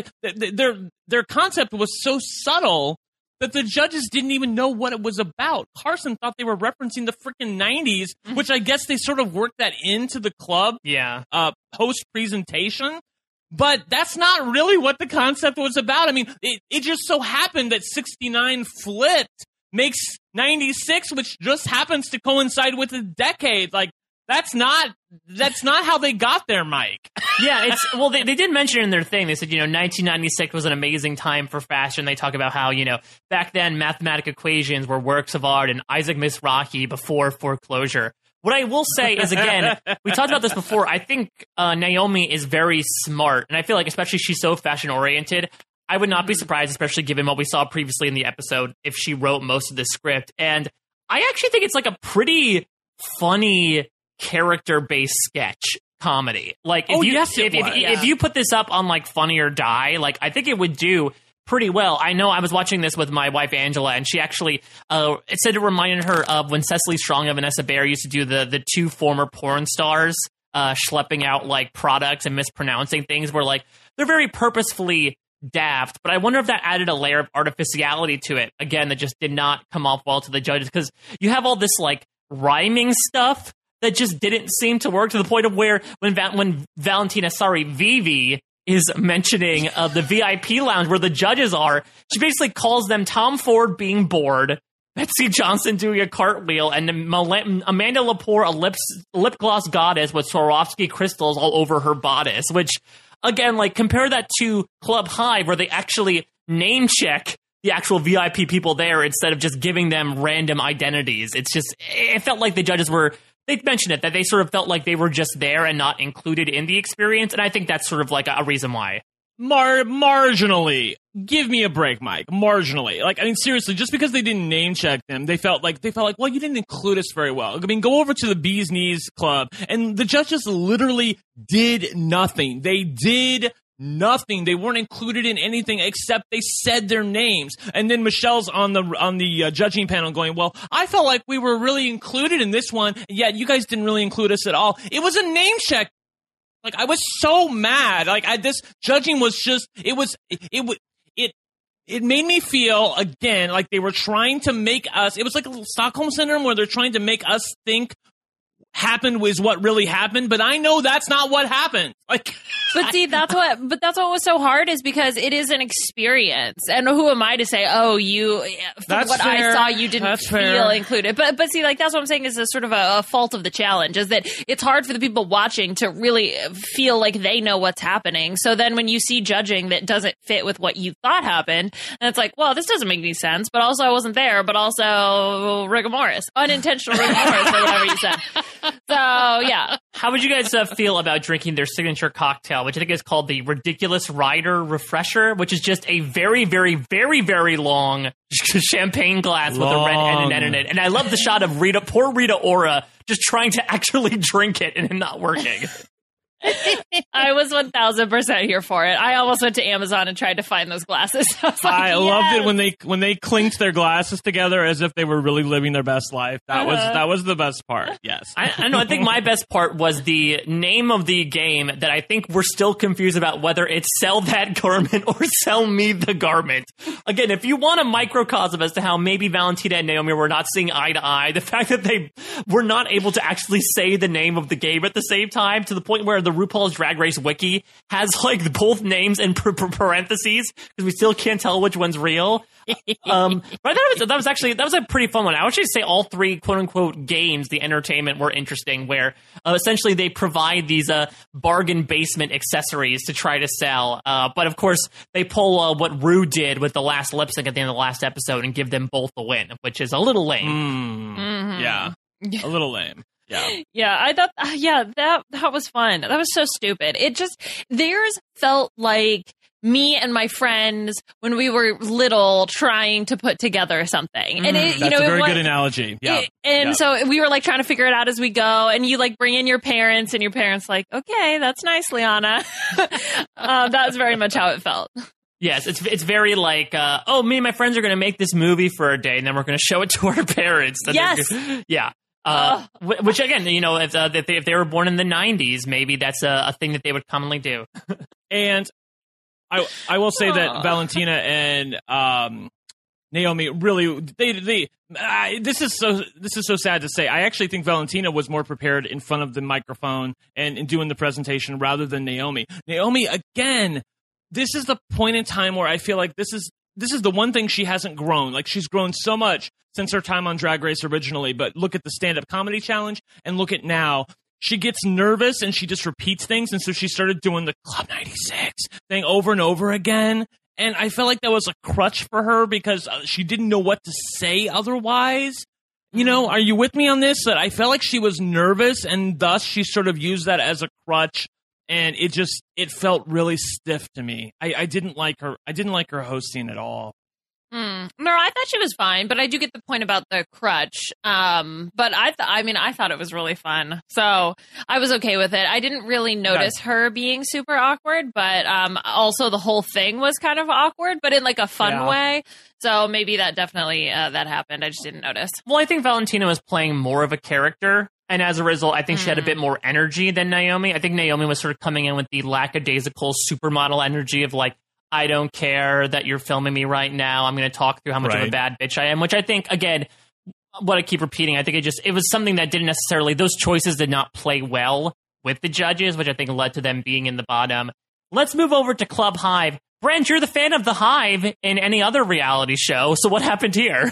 Their concept was so subtle that the judges didn't even know what it was about. Carson thought they were referencing the freaking 90s, which I guess they sort of worked that into the club post-presentation. But that's not really what the concept was about. I mean, it just so happened that 69 flipped makes 96, which just happens to coincide with a decade. Like, that's not how they got there, Mike. Yeah, they did mention it in their thing. They said, 1996 was an amazing time for fashion. They talk about how, back then mathematical equations were works of art and Isaac Mizrahi before foreclosure. What I will say is, again, we talked about this before. I think Naomi is very smart, and I feel like, especially she's so fashion-oriented, I would not be surprised, especially given what we saw previously in the episode, if she wrote most of the script. And I actually think it's like a pretty funny character-based sketch comedy. Like, if you put this up on like Funny or Die, like I think it would do pretty well. I know I was watching this with my wife Angela, and she actually it said it reminded her of when Cecily Strong and Vanessa Bayer used to do the two former porn stars schlepping out like products and mispronouncing things, where like they're very purposefully daft. But I wonder if that added a layer of artificiality to it, again, that just did not come off well to the judges, because you have all this like rhyming stuff that just didn't seem to work, to the point of where when Vivi is mentioning the VIP lounge where the judges are, she basically calls them Tom Ford being bored, Betsy Johnson doing a cartwheel, and Amanda Lepore a lip gloss goddess with Swarovski crystals all over her bodice, which, again, like, compare that to Club Hive, where they actually name check the actual VIP people there instead of just giving them random identities. It felt like the judges they mentioned it, that they sort of felt like they were just there and not included in the experience, and I think that's sort of like a reason why. Marginally. Give me a break, Mike. Marginally. Like, I mean, seriously, just because they didn't name check them, they felt like, well, you didn't include us very well. I mean, go over to the Bee's Knees Club, and the judges literally did nothing. They did nothing. They weren't included in anything except they said their names. And then Michelle's on the judging panel going, well, I felt like we were really included in this one, yet you guys didn't really include us at all. It was a name check. Like, I was so mad. Like, this judging was just, it made me feel, again, like they were trying to make us, it was like a Stockholm Syndrome where they're trying to make us think happened was what really happened, but I know that's not what happened. Like, but see, that's what was so hard, is because it is an experience, and who am I to say, oh, you, from what fair. I saw, you didn't feel fair. included. But see, like, that's what I'm saying is a sort of a fault of the challenge, is that it's hard for the people watching to really feel like they know what's happening. So then when you see judging that doesn't fit with what you thought happened, and it's like, well, this doesn't make any sense, but also I wasn't there, but also rigor mortis, unintentional rigor mortis, or whatever you said. So, yeah. How would you guys feel about drinking their signature cocktail, which I think is called the Ridiculous Rider Refresher, which is just a very, very, very, very long champagne glass with a red N in it. And I love the shot of poor Rita Ora just trying to actually drink it and it not working. I was 1000% here for it. I almost went to Amazon and tried to find those glasses. I was like, I yes! loved it when they clinked their glasses together as if they were really living their best life. That was the best part. Yes. I know. I think my best part was the name of the game that I think we're still confused about whether it's Sell That Garment or Sell Me the Garment. Again, if you want a microcosm as to how maybe Valentina and Naomi were not seeing eye to eye, the fact that they were not able to actually say the name of the game at the same time, to the point where the RuPaul's Drag Race wiki has like both names in parentheses because we still can't tell which one's real. But I thought that was a pretty fun one. I would actually say all three quote unquote games, the entertainment, were interesting, where essentially they provide these bargain basement accessories to try to sell. But of course they pull what Ru did with the last lip sync at the end of the last episode and give them both the win, which is a little lame. Yeah, a little lame. Yeah, I thought, that was fun. That was so stupid. Theirs felt like me and my friends when we were little trying to put together something. And that's a very good analogy. Yeah. So we were like trying to figure it out as we go. And you like bring in your parents and your parents like, okay, that's nice, Liana. That was very much how it felt. Yes, it's very like, me and my friends are going to make this movie for a day and then we're going to show it to our parents. Yes. Yeah. Which again, if they were born in the 90s, maybe that's a thing that they would commonly do. And I will say that Valentina and Naomi really this is so sad to say. I actually think Valentina was more prepared in front of the microphone and doing the presentation rather than Naomi. Naomi, again, this is the point in time where I feel like this is the one thing she hasn't grown. Like, she's grown so much since her time on Drag Race originally, but look at the stand-up comedy challenge and look at now. She gets nervous and she just repeats things, and so she started doing the Club 96 thing over and over again. And I felt like that was a crutch for her because she didn't know what to say otherwise. You know, are you with me on this? That I felt like she was nervous, and thus she sort of used that as a crutch. And it felt really stiff to me. I didn't like her. I didn't like her hosting at all. No, I thought she was fine, but I do get the point about the crutch. But I thought it was really fun, so I was okay with it. I didn't really notice her being super awkward, but also the whole thing was kind of awkward, but in like a fun way. So maybe that definitely that happened. I just didn't notice. Well, I think Valentina was playing more of a character. And as a result, I think she had a bit more energy than Naomi. I think Naomi was sort of coming in with the lackadaisical supermodel energy of like, I don't care that you're filming me right now. I'm going to talk through how much of a bad bitch I am, which I think, again, what I keep repeating, I think it was something that didn't necessarily, those choices did not play well with the judges, which I think led to them being in the bottom. Let's move over to Club Hive. Brent, you're the fan of the Hive in any other reality show, so what happened here?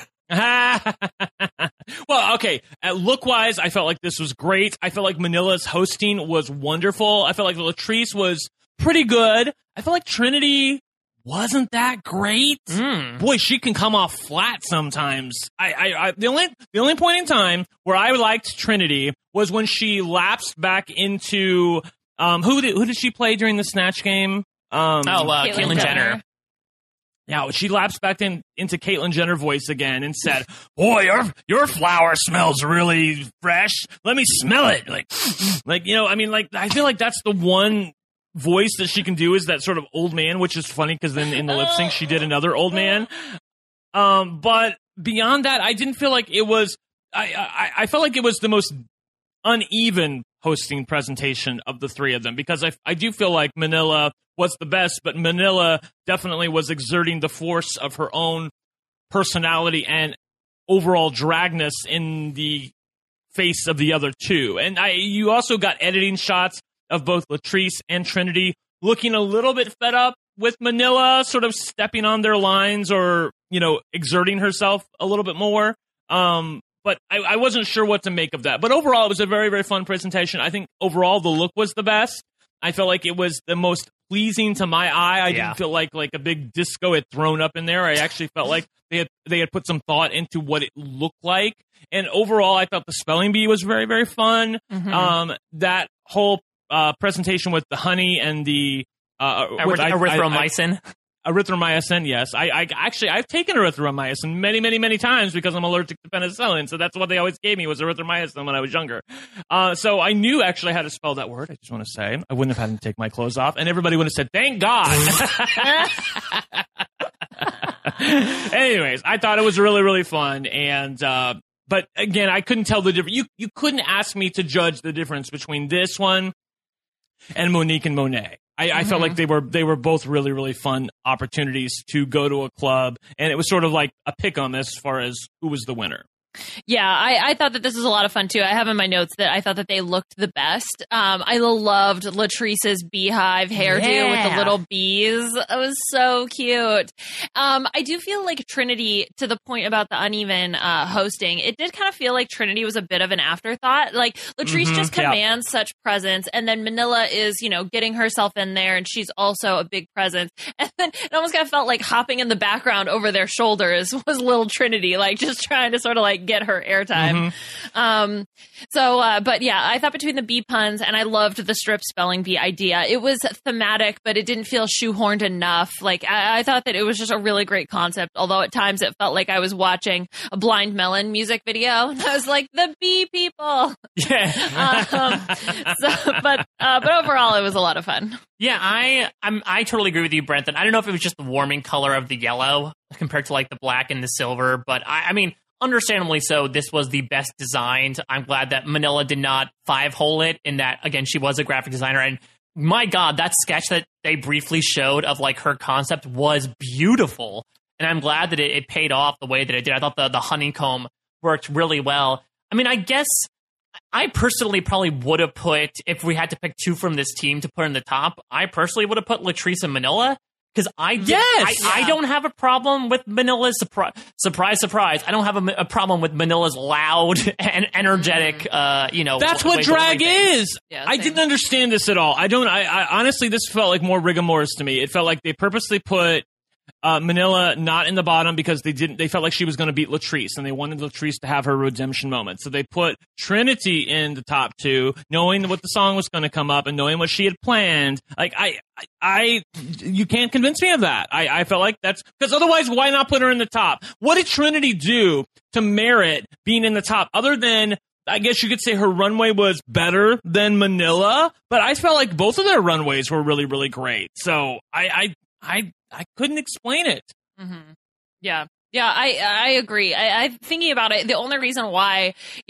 Well, okay. Look-wise, I felt like this was great. I felt like Manila's hosting was wonderful. I felt like Latrice was pretty good. I felt like Trinity wasn't that great. Boy, she can come off flat sometimes. The only point in time where I liked Trinity was when she lapsed back into who did she play during the Snatch game? Caitlyn Jenner. Yeah, she lapsed back into Caitlyn Jenner voice again and said, "Boy, your flower smells really fresh. Let me smell it." Like you know, I mean, like I feel like that's the one voice that she can do is that sort of old man, which is funny because then in the lip sync she did another old man. But beyond that, I didn't feel like it was. I felt like it was the most uneven hosting presentation of the three of them, because I do feel like Manila was the best, but Manila definitely was exerting the force of her own personality and overall dragness in the face of the other two. And you also got editing shots of both Latrice and Trinity looking a little bit fed up with Manila, sort of stepping on their lines or, exerting herself a little bit more. But I wasn't sure what to make of that. But overall, it was a very, very fun presentation. I think overall the look was the best. I felt like it was the most pleasing to my eye. I didn't feel like a big disco had thrown up in there. I actually felt like they had put some thought into what it looked like. And overall, I thought the spelling bee was very, very fun. Mm-hmm. That whole presentation with the honey and the erythromycin. Erythromycin, yes. I've taken erythromycin many, many, many times because I'm allergic to penicillin. So that's what they always gave me was erythromycin when I was younger. So I knew actually how to spell that word. I just want to say I wouldn't have had to take my clothes off, and everybody would have said, "Thank God." Anyways, I thought it was really, really fun, and but again, I couldn't tell the difference. You couldn't ask me to judge the difference between this one and Monique and Monet. I felt like they were both really, really fun opportunities to go to a club, and it was sort of like a pick 'em as far as who was the winner. Yeah, I thought that this was a lot of fun too. I have in my notes that I thought that they looked the best. I loved Latrice's beehive hairdo with the little bees. It was so cute. I do feel like Trinity, to the point about the uneven hosting, it did kind of feel like Trinity was a bit of an afterthought. Like Latrice just commands such presence, and then Manila is, getting herself in there, and she's also a big presence. And then it almost kind of felt like hopping in the background over their shoulders was little Trinity, like just trying to sort of like get her airtime. But yeah, I thought between the bee puns and I loved the strip spelling bee idea. It was thematic, but it didn't feel shoehorned enough. Like I thought that it was just a really great concept. Although at times it felt like I was watching a Blind Melon music video, and I was like, the bee people. Yeah. But overall, it was a lot of fun. Yeah, I totally agree with you, Brent. That I don't know if it was just the warming color of the yellow compared to like the black and the silver, but I mean, understandably so, this was the best designed. I'm glad that Manila did not 5-hole it, in that, again, she was a graphic designer. And my God, that sketch that they briefly showed of like her concept was beautiful. And I'm glad that it paid off the way that it did. I thought the honeycomb worked really well. I mean, I guess I personally probably would have put, if we had to pick two from this team to put in the top, I personally would have put Latrice and Manila. Because I don't have a problem with Manila's surprise. I don't have a problem with Manila's loud and energetic. That's what drag is. Yeah, I didn't understand this at all. I honestly, this felt like more rigor to me. It felt like they purposely put Manila not in the bottom because they felt like she was going to beat Latrice, and they wanted Latrice to have her redemption moment. So they put Trinity in the top two, knowing what the song was going to come up and knowing what she had planned. Like you can't convince me of that. I felt like that's because otherwise, why not put her in the top? What did Trinity do to merit being in the top other than, I guess you could say her runway was better than Manila, but I felt like both of their runways were really, really great. So I couldn't explain it. Mm-hmm. Yeah. Yeah, I agree. I'm thinking about it. The only reason why,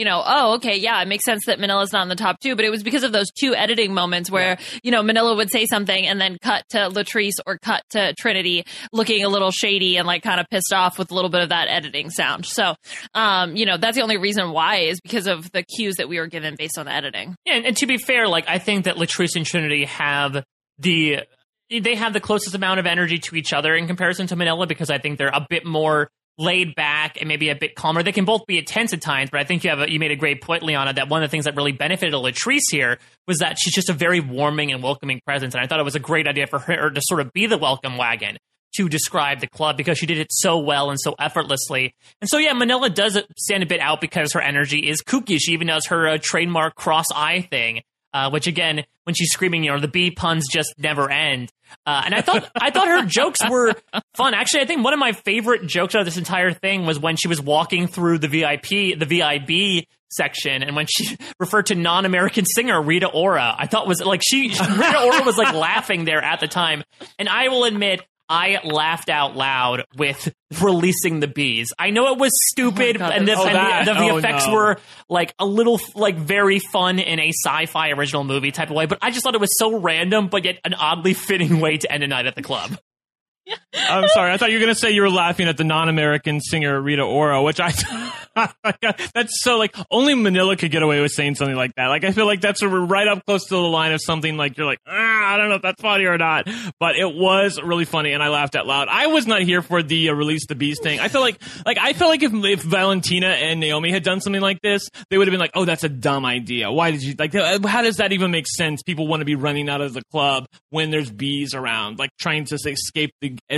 it makes sense that Manila's not in the top two, but it was because of those two editing moments where, Manila would say something and then cut to Latrice or cut to Trinity looking a little shady and like kind of pissed off with a little bit of that editing sound. So, that's the only reason why, is because of the cues that we were given based on the editing. Yeah, and to be fair, like I think that Latrice and Trinity have the closest amount of energy to each other in comparison to Manila, because I think they're a bit more laid back and maybe a bit calmer. They can both be intense at times, but I think you made a great point, Liana, that one of the things that really benefited Latrice here was that she's just a very warming and welcoming presence. And I thought it was a great idea for her to sort of be the welcome wagon to describe the club, because she did it so well and so effortlessly. And so, yeah, Manila does stand a bit out because her energy is kooky. She even does her trademark cross-eye thing. Which again, when she's screaming, the bee puns just never end. And I thought her jokes were fun. Actually, I think one of my favorite jokes out of this entire thing was when she was walking through the VIB section, and when she referred to non-American singer Rita Ora. I thought was like Rita Ora was like laughing there at the time. And I will admit, I laughed out loud with releasing the bees. I know it was stupid, and the effects were like a little like very fun in a sci-fi original movie type of way, but I just thought it was so random, but yet an oddly fitting way to end a night at the club. I'm sorry. I thought you were going to say you were laughing at the non-American singer Rita Ora, which that's so like only Manila could get away with saying something like that. Like I feel like that's right up close to the line of something like you're like, I don't know if that's funny or not, but it was really funny and I laughed out loud. I was not here for the release the bees thing. I feel like if Valentina and Naomi had done something like this, they would have been like, oh, that's a dumb idea. Why did you like? How does that even make sense? People want to be running out of the club when there's bees around, like trying to escape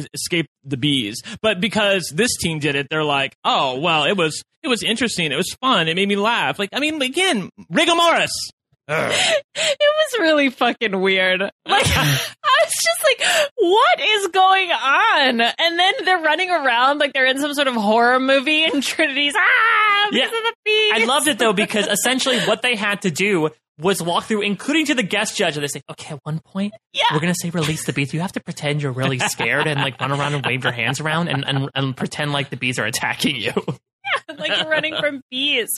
the bees. But because this team did it, they're like, oh, well, it was interesting. It was fun. It made me laugh. Like, I mean, again, Rigor Morris. It was really fucking weird. Like, I was just like, what is going on? And then they're running around like they're in some sort of horror movie, and Trinity's, because of the bees. I loved it, though, because essentially what they had to do was walk through, including to the guest judge, and they say, okay, at one point, we're going to say release the bees. You have to pretend you're really scared and like run around and wave your hands around and pretend like the bees are attacking you. Yeah, like you're running from bees.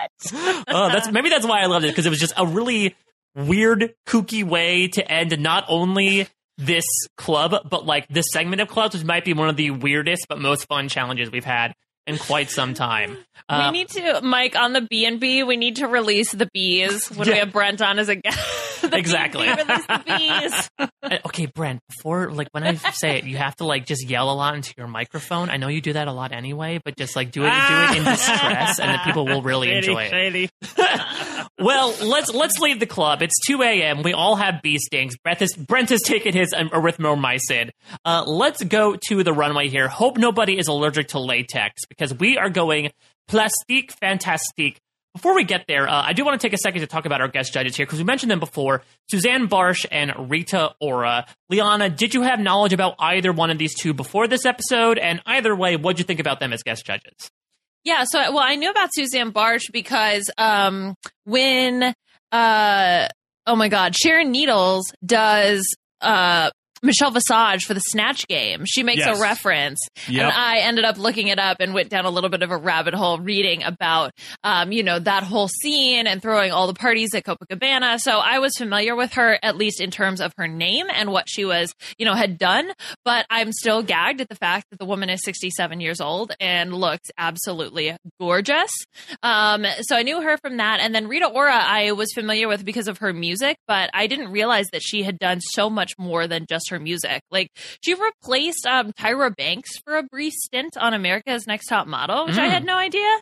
What? Maybe that's why I loved it, because it was just a really weird, kooky way to end not only this club, but like this segment of clubs, which might be one of the weirdest but most fun challenges we've had in quite some time. We need to, Mike, on the B&B, we need to release the bees when we have Brent on as a guest. Exactly. Release the bees. Okay, Brent, before, like, when I say it, you have to, like, just yell a lot into your microphone. I know you do that a lot anyway, but just, like, do it in distress, and the people will really enjoy it. Well, let's leave the club. It's 2 a.m. We all have bee stings. Brent has taken his erythromycin. Let's go to the runway here. Hope nobody is allergic to latex, because we are going plastique fantastique. Before we get there, I do want to take a second to talk about our guest judges here, because we mentioned them before, Suzanne Barsh and Rita Ora. Liana, did you have knowledge about either one of these two before this episode? And either way, what'd you think about them as guest judges? Yeah, so, I knew about Suzanne Barsh because when, oh my God, Sharon Needles does Michelle Visage for the Snatch Game, she makes a reference. Yep. And I ended up looking it up and went down a little bit of a rabbit hole reading about, that whole scene and throwing all the parties at Copacabana. So I was familiar with her, at least in terms of her name and what she was, had done. But I'm still gagged at the fact that the woman is 67 years old and looks absolutely gorgeous. So I knew her from that. And then Rita Ora, I was familiar with because of her music, but I didn't realize that she had done so much more than just her music. Like, she replaced Tyra Banks for a brief stint on America's Next Top Model, which I had no idea.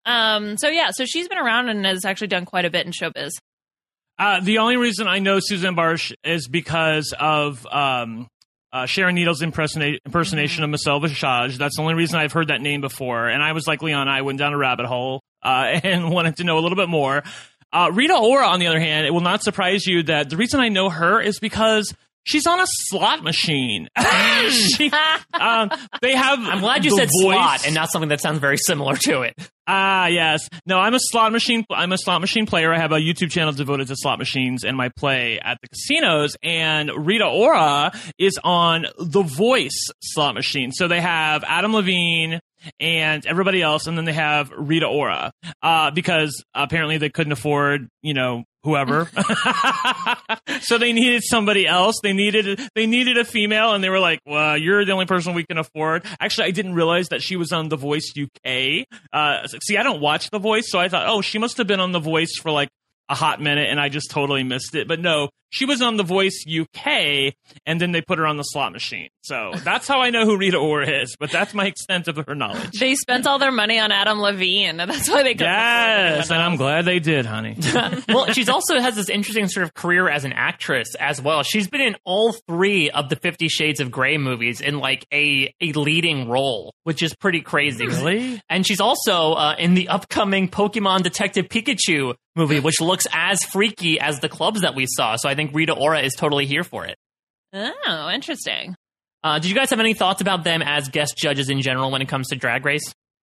So she's been around and has actually done quite a bit in showbiz. The only reason I know Suzanne Barsh is because of Sharon Needles' impersonation of Michelle Visage. That's the only reason I've heard that name before. And I was like Liana, I went down a rabbit hole and wanted to know a little bit more. Rita Ora, on the other hand, it will not surprise you that the reason I know her is because she's on a slot machine. They have. I'm glad you said voice. Slot and not something that sounds very similar to it. Yes. No, I'm a slot machine player. I have a YouTube channel devoted to slot machines and my play at the casinos. And Rita Ora is on The Voice slot machine. So they have Adam Levine and everybody else, and then they have Rita Ora because apparently they couldn't afford, whoever. So they needed somebody else. They needed a female, and they were like, well, you're the only person we can afford. Actually, I didn't realize that she was on The Voice UK. See, I don't watch The Voice, so I thought, oh, she must have been on The Voice for like a hot minute, and I just totally missed it. But no, she was on The Voice UK, and then they put her on the slot machine. So that's how I know who Rita Ora is, but that's my extent of her knowledge. They spent all their money on Adam Levine, and that's why they got Yes, and I'm glad they did, honey. Well, she's also has this interesting sort of career as an actress as well. She's been in all 3 of the 50 Shades of Grey movies in like a leading role, which is pretty crazy. Really? And she's also in the upcoming Pokemon Detective Pikachu movie, which looks as freaky as the clubs that we saw. So I think Rita Ora is totally here for it. Oh, interesting. Did you guys have any thoughts about them as guest judges in general when it comes to Drag Race?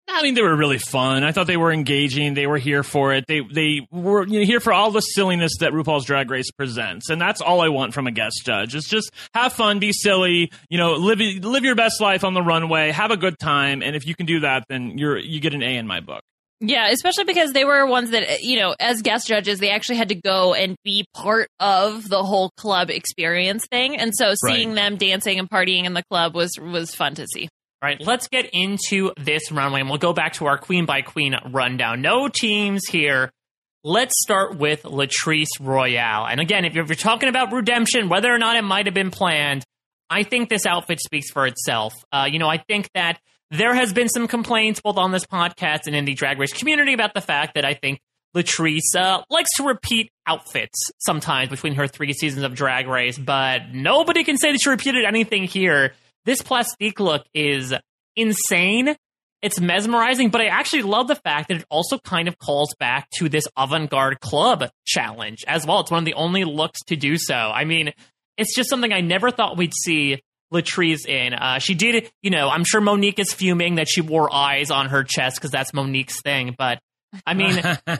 I mean, they were really fun. I thought they were engaging. They were here for it. They were here for all the silliness that RuPaul's Drag Race presents, and that's all I want from a guest judge. It's just have fun, be silly, live your best life on the runway, have a good time, and if you can do that, then you get an A in my book. Yeah, especially because they were ones that, as guest judges, they actually had to go and be part of the whole club experience thing. And so seeing them dancing and partying in the club was fun to see. All right, let's get into this runway, and we'll go back to our queen by queen rundown. No teams here. Let's start with Latrice Royale. And again, if you're talking about redemption, whether or not it might have been planned, I think this outfit speaks for itself. I think that there has been some complaints both on this podcast and in the Drag Race community about the fact that I think Latrice likes to repeat outfits sometimes between her 3 seasons of Drag Race, but nobody can say that she repeated anything here. This plastique look is insane. It's mesmerizing, but I actually love the fact that it also kind of calls back to this avant-garde club challenge as well. It's one of the only looks to do so. I mean, it's just something I never thought we'd see Latrice in. She did, I'm sure Monique is fuming that she wore eyes on her chest because that's Monique's thing. But I mean,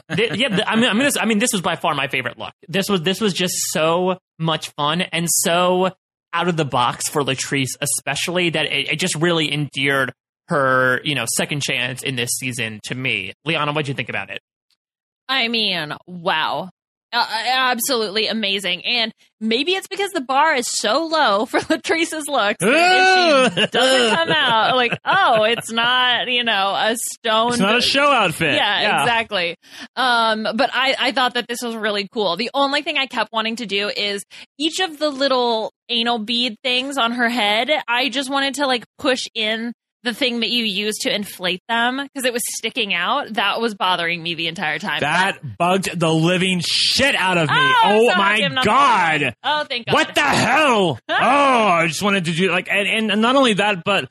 this was by far my favorite look. This was just so much fun and so out of the box for Latrice, especially that it just really endeared her, second chance in this season to me. Liana, what'd you think about it? I mean, wow. Absolutely amazing. And maybe it's because the bar is so low for Latrice's looks that if she doesn't come out it's not, a stone. It's not a show outfit. Yeah, exactly. But I thought that this was really cool. The only thing I kept wanting to do is each of the little anal bead things on her head, I just wanted to push in the thing that you use to inflate them because it was sticking out. That was bothering me the entire time. That bugged the living shit out of me. Oh my God. Oh, thank God. What the hell? I just wanted to do and not only that, but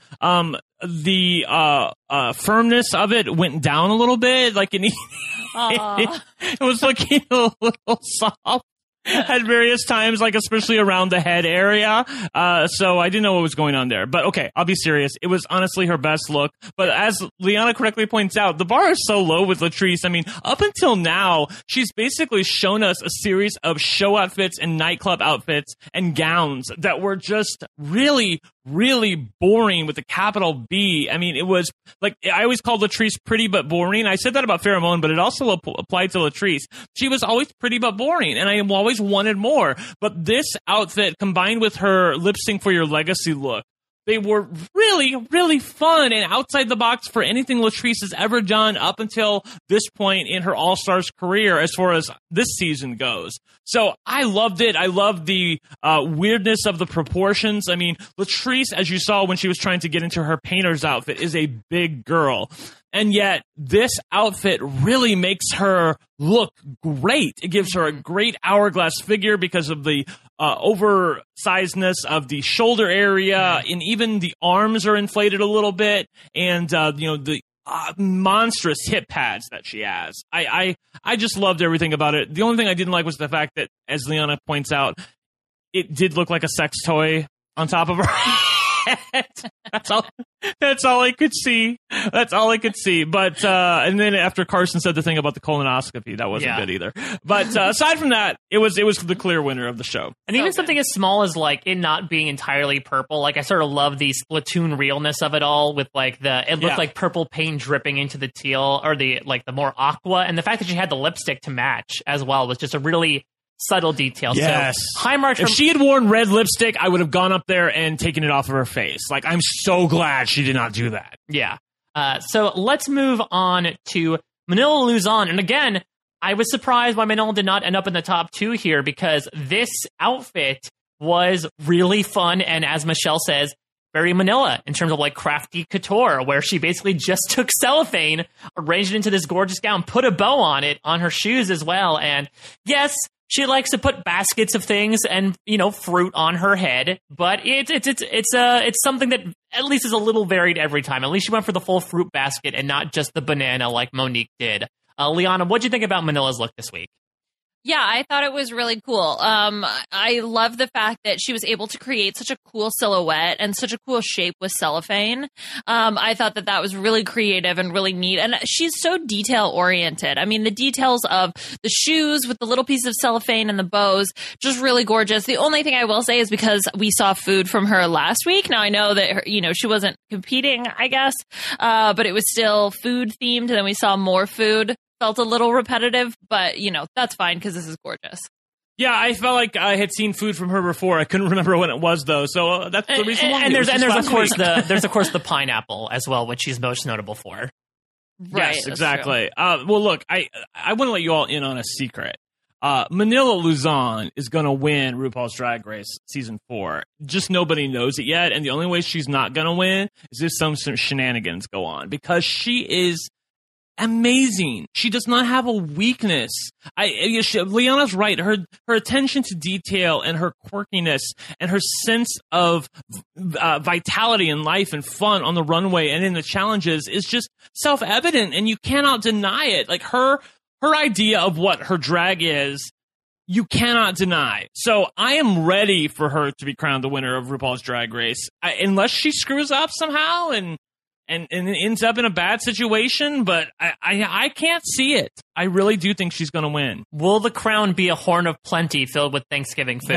the firmness of it went down a little bit. It was looking a little soft at various times, especially around the head area. So I didn't know what was going on there. But okay, I'll be serious. It was honestly her best look. But as Liana correctly points out, the bar is so low with Latrice. I mean, up until now, she's basically shown us a series of show outfits and nightclub outfits and gowns that were just really, really boring with a capital B. I mean, it was I always called Latrice pretty but boring. I said that about Pheromone, but it also applied to Latrice. She was always pretty but boring, and I always wanted more. But this outfit, combined with her lip sync for your legacy look, they were really, really fun and outside the box for anything Latrice has ever done up until this point in her All-Stars career as far as this season goes. So I loved it. I loved the weirdness of the proportions. I mean, Latrice, as you saw when she was trying to get into her painter's outfit, is a big girl. And yet, this outfit really makes her look great. It gives her a great hourglass figure because of the oversizedness of the shoulder area, and even the arms are inflated a little bit, and the monstrous hip pads that she has. I just loved everything about it. The only thing I didn't like was the fact that, as Liana points out, it did look like a sex toy on top of her head. That's all I could see. But and then after Carson said the thing about the colonoscopy, that wasn't good either. But aside from that, it was the clear winner of the show. And even something as small as it not being entirely purple, I sort of love the Splatoon realness of it all with it looked like purple paint dripping into the teal or the more aqua, and the fact that she had the lipstick to match as well was just a really subtle detail. Yes. So, high marks. If she had worn red lipstick, I would have gone up there and taken it off of her face. I'm so glad she did not do that. Yeah. So let's move on to Manila Luzon. And again, I was surprised why Manila did not end up in the top 2 here because this outfit was really fun. And as Michelle says, very Manila in terms of crafty couture, where she basically just took cellophane, arranged it into this gorgeous gown, put a bow on it, on her shoes as well. And yes, she likes to put baskets of things and, fruit on her head, but it's something that at least is a little varied every time. At least she went for the full fruit basket and not just the banana like Monique did. Liana, what'd you think about Manila's look this week? Yeah, I thought it was really cool. I love the fact that she was able to create such a cool silhouette and such a cool shape with cellophane. I thought that was really creative and really neat. And she's so detail oriented. I mean, the details of the shoes with the little piece of cellophane and the bows, just really gorgeous. The only thing I will say is because we saw food from her last week. Now I know that she wasn't competing, I guess, but it was still food themed. And then we saw more food. Felt a little repetitive, but that's fine because this is gorgeous. Yeah, I felt like I had seen food from her before. I couldn't remember when it was though, so that's the reason why. And there's of course the pineapple as well, which she's most notable for. Right, yes, exactly. Well, look, I want to let you all in on a secret. Manila Luzon is going to win RuPaul's Drag Race Season 4. Just nobody knows it yet, and the only way she's not going to win is if some shenanigans go on, because she is amazing. She does not have a weakness. Liana's right. Her attention to detail and her quirkiness and her sense of vitality and life and fun on the runway and in the challenges is just self-evident, and you cannot deny it. Like her idea of what her drag is, you cannot deny. So I am ready for her to be crowned the winner of RuPaul's Drag Race, unless she screws up somehow and ends up in a bad situation, but I can't see it. I really do think she's going to win. Will the crown be a horn of plenty filled with Thanksgiving food?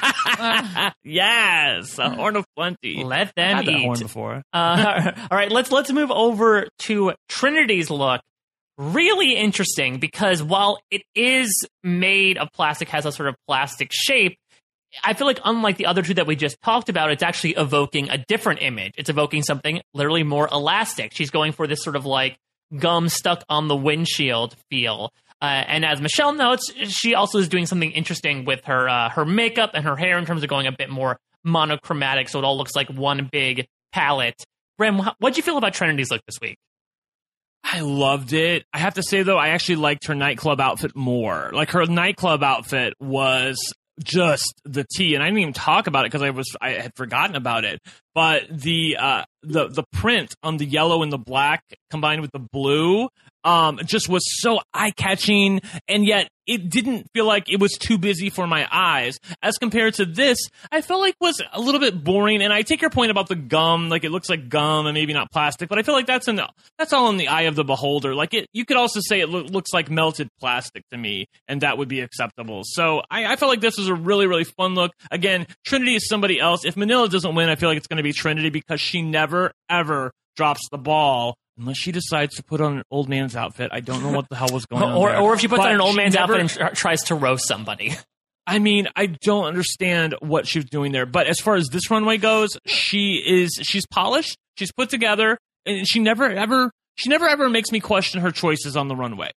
Yes, a horn of plenty. Let them I've had eat. that horn before. All right, let's move over to Trinity's look. Really interesting because while it is made of plastic, has a sort of plastic shape, I feel like unlike the other two that we just talked about, it's actually evoking a different image. It's evoking something literally more elastic. She's going for this sort of like gum stuck on the windshield feel. And as Michelle notes, she also is doing something interesting with her makeup and her hair in terms of going a bit more monochromatic, so it all looks like one big palette. Bram, what'd you feel about Trinity's look this week? I loved it. I have to say, though, I actually liked her nightclub outfit more. Like, her nightclub outfit was just the tea, and I didn't even talk about it because I had forgotten about it. But the print on the yellow and the black combined with the blue just was so eye-catching, and yet it didn't feel like it was too busy for my eyes. As compared to this, I felt like was a little bit boring. And I take your point about the gum, like it looks like gum and maybe not plastic, but I feel like that's all in the eye of the beholder. Like you could also say it looks like melted plastic to me, and that would be acceptable. So I felt like this was a really, really fun look. Again, Trinity is somebody else. If Manila doesn't win, I feel like it's going to be Trinity because she never, ever drops the ball. Unless she decides to put on an old man's outfit. I don't know what the hell was going on there. Or if she puts on an old man's outfit and tries to roast somebody. I mean, I don't understand what she was doing there. But as far as this runway goes, she's polished, she's put together, and she never ever makes me question her choices on the runway.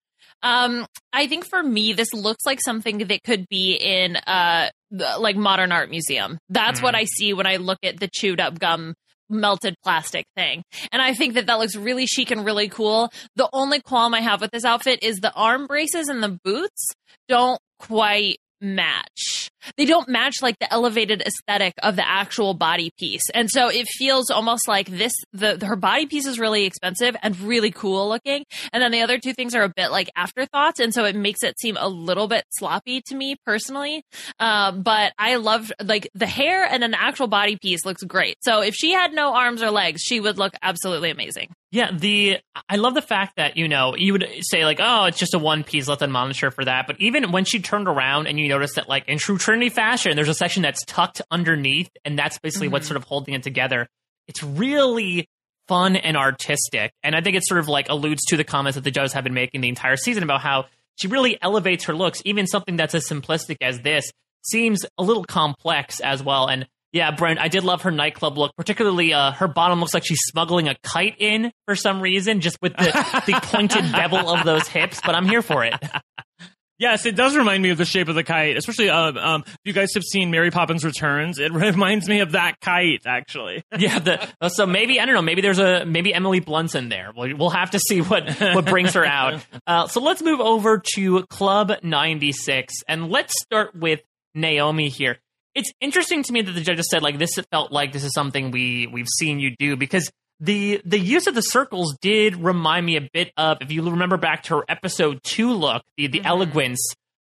I think for me, this looks like something that could be in like modern art museum. That's what I see when I look at the chewed up gum melted plastic thing. And I think that looks really chic and really cool. The only qualm I have with this outfit is the arm braces and the boots don't quite match. They don't match like the elevated aesthetic of the actual body piece. And so it feels almost like her body piece is really expensive and really cool looking. And then the other two things are a bit like afterthoughts. And so it makes it seem a little bit sloppy to me personally. But I love like the hair, and then the actual body piece looks great. So if she had no arms or legs, she would look absolutely amazing. Yeah, I love the fact that, you would say like, oh, it's just a one piece, let them monitor for that. But even when she turned around and you notice that like in true Trinity fashion, there's a section that's tucked underneath, and that's basically what's sort of holding it together. It's really fun and artistic. And I think it sort of like alludes to the comments that the judges have been making the entire season about how she really elevates her looks. Even something that's as simplistic as this seems a little complex as well. And yeah, Brent, I did love her nightclub look, particularly her bottom looks like she's smuggling a kite in for some reason, just with the pointed bevel of those hips, but I'm here for it. Yes, it does remind me of the shape of the kite, especially if you guys have seen Mary Poppins Returns. It reminds me of that kite, actually. Yeah, so maybe, I don't know, maybe Emily Blunt's in there. We'll have to see what brings her out. So let's move over to Club 96, and let's start with Naomi here. It's interesting to me that the judges said, like, this felt like this is something we've seen you do, because the use of the circles did remind me a bit of, if you remember back to her episode 2 look, the elegance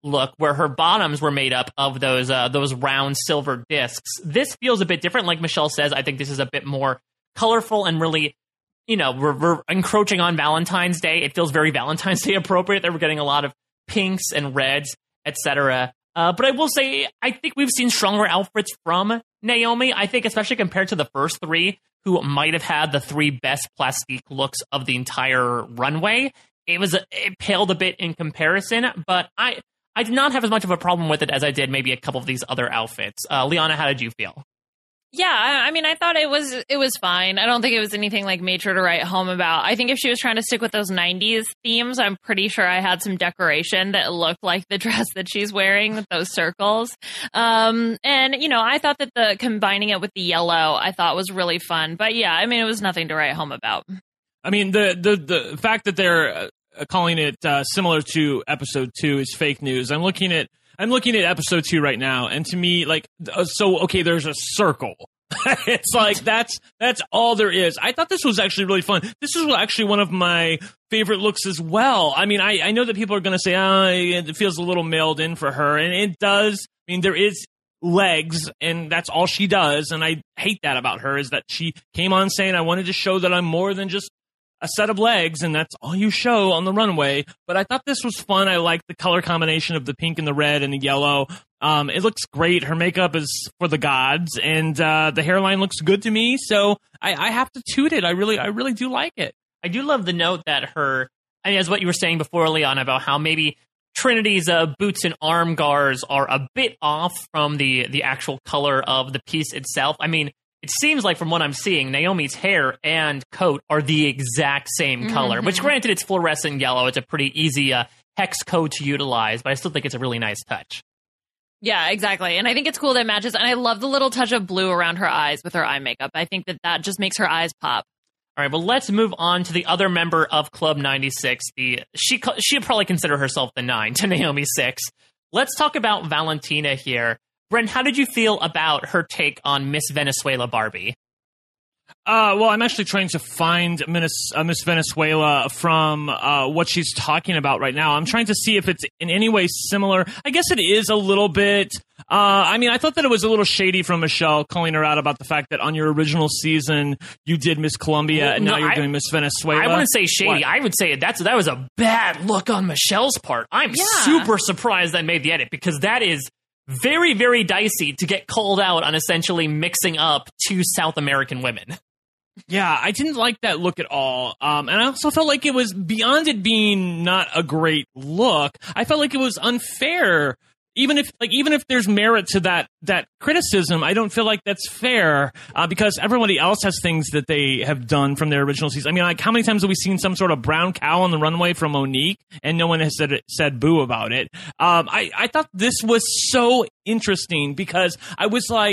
look where her bottoms were made up of those round silver discs. This feels a bit different. Like Michelle says, I think this is a bit more colorful and really, we're encroaching on Valentine's Day. It feels very Valentine's Day appropriate that we're getting a lot of pinks and reds, etc. But I will say, I think we've seen stronger outfits from Naomi. I think especially compared to the first three, who might have had the three best plastique looks of the entire runway. It paled a bit in comparison, but I did not have as much of a problem with it as I did maybe a couple of these other outfits. Liana, how did you feel? Yeah, I mean, I thought it was fine. I don't think it was anything like major to write home about. I think if she was trying to stick with those 90s themes, I'm pretty sure I had some decoration that looked like the dress that she's wearing with those circles. And, I thought that the combining it with the yellow, I thought was really fun. But yeah, I mean, it was nothing to write home about. I mean, the fact that they're calling it similar to episode 2 is fake news. I'm looking at episode 2 right now, and to me, there's a circle. It's like that's all there is. I thought this was actually really fun. This is actually one of my favorite looks as well. I mean, I know that people are going to say, it feels a little mailed in for her, and it does. I mean, there is legs, and that's all she does, and I hate that about her, is that she came on saying, I wanted to show that I'm more than just a set of legs, and that's all you show on the runway. But I thought this was fun. I liked the color combination of the pink and the red and the yellow. It looks great. Her makeup is for the gods, and the hairline looks good to me. So I have to toot it. I really do like it. I do love the note that as what you were saying before, Liana, about how maybe Trinity's boots and arm guards are a bit off from the actual color of the piece itself. I mean, it seems like from what I'm seeing, Naomi's hair and coat are the exact same color, which granted it's fluorescent yellow. It's a pretty easy hex code to utilize, but I still think it's a really nice touch. Yeah, exactly. And I think it's cool that it matches. And I love the little touch of blue around her eyes with her eye makeup. I think that just makes her eyes pop. All right, well, let's move on to the other member of Club 96. She would probably consider herself the 9 to Naomi 6. Let's talk about Valentina here. Brent, how did you feel about her take on Miss Venezuela Barbie? Well, I'm actually trying to find Miss Venezuela from what she's talking about right now. I'm trying to see if it's in any way similar. I guess it is a little bit. I mean, I thought that it was a little shady from Michelle calling her out about the fact that on your original season you did Miss Colombia and now you're doing Miss Venezuela. I wouldn't say shady. What? I would say that was a bad look on Michelle's part. I'm super surprised I made the edit because that is very, very dicey to get called out on essentially mixing up two South American women. Yeah, I didn't like that look at all. And I also felt like it was, beyond it being not a great look, I felt like it was unfair. Even if there's merit to that criticism, I don't feel like that's fair because everybody else has things that they have done from their original season. I mean, like, how many times have we seen some sort of brown cow on the runway from Monique and no one has said boo about it? I thought this was so interesting because I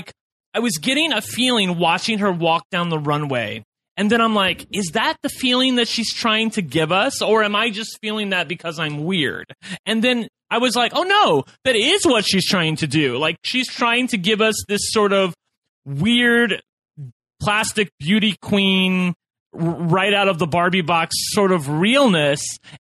was getting a feeling watching her walk down the runway. And then I'm like, is that the feeling that she's trying to give us? Or am I just feeling that because I'm weird? And then I was like, oh no, that is what she's trying to do. Like, she's trying to give us this sort of weird plastic beauty queen right out of the Barbie box sort of realness.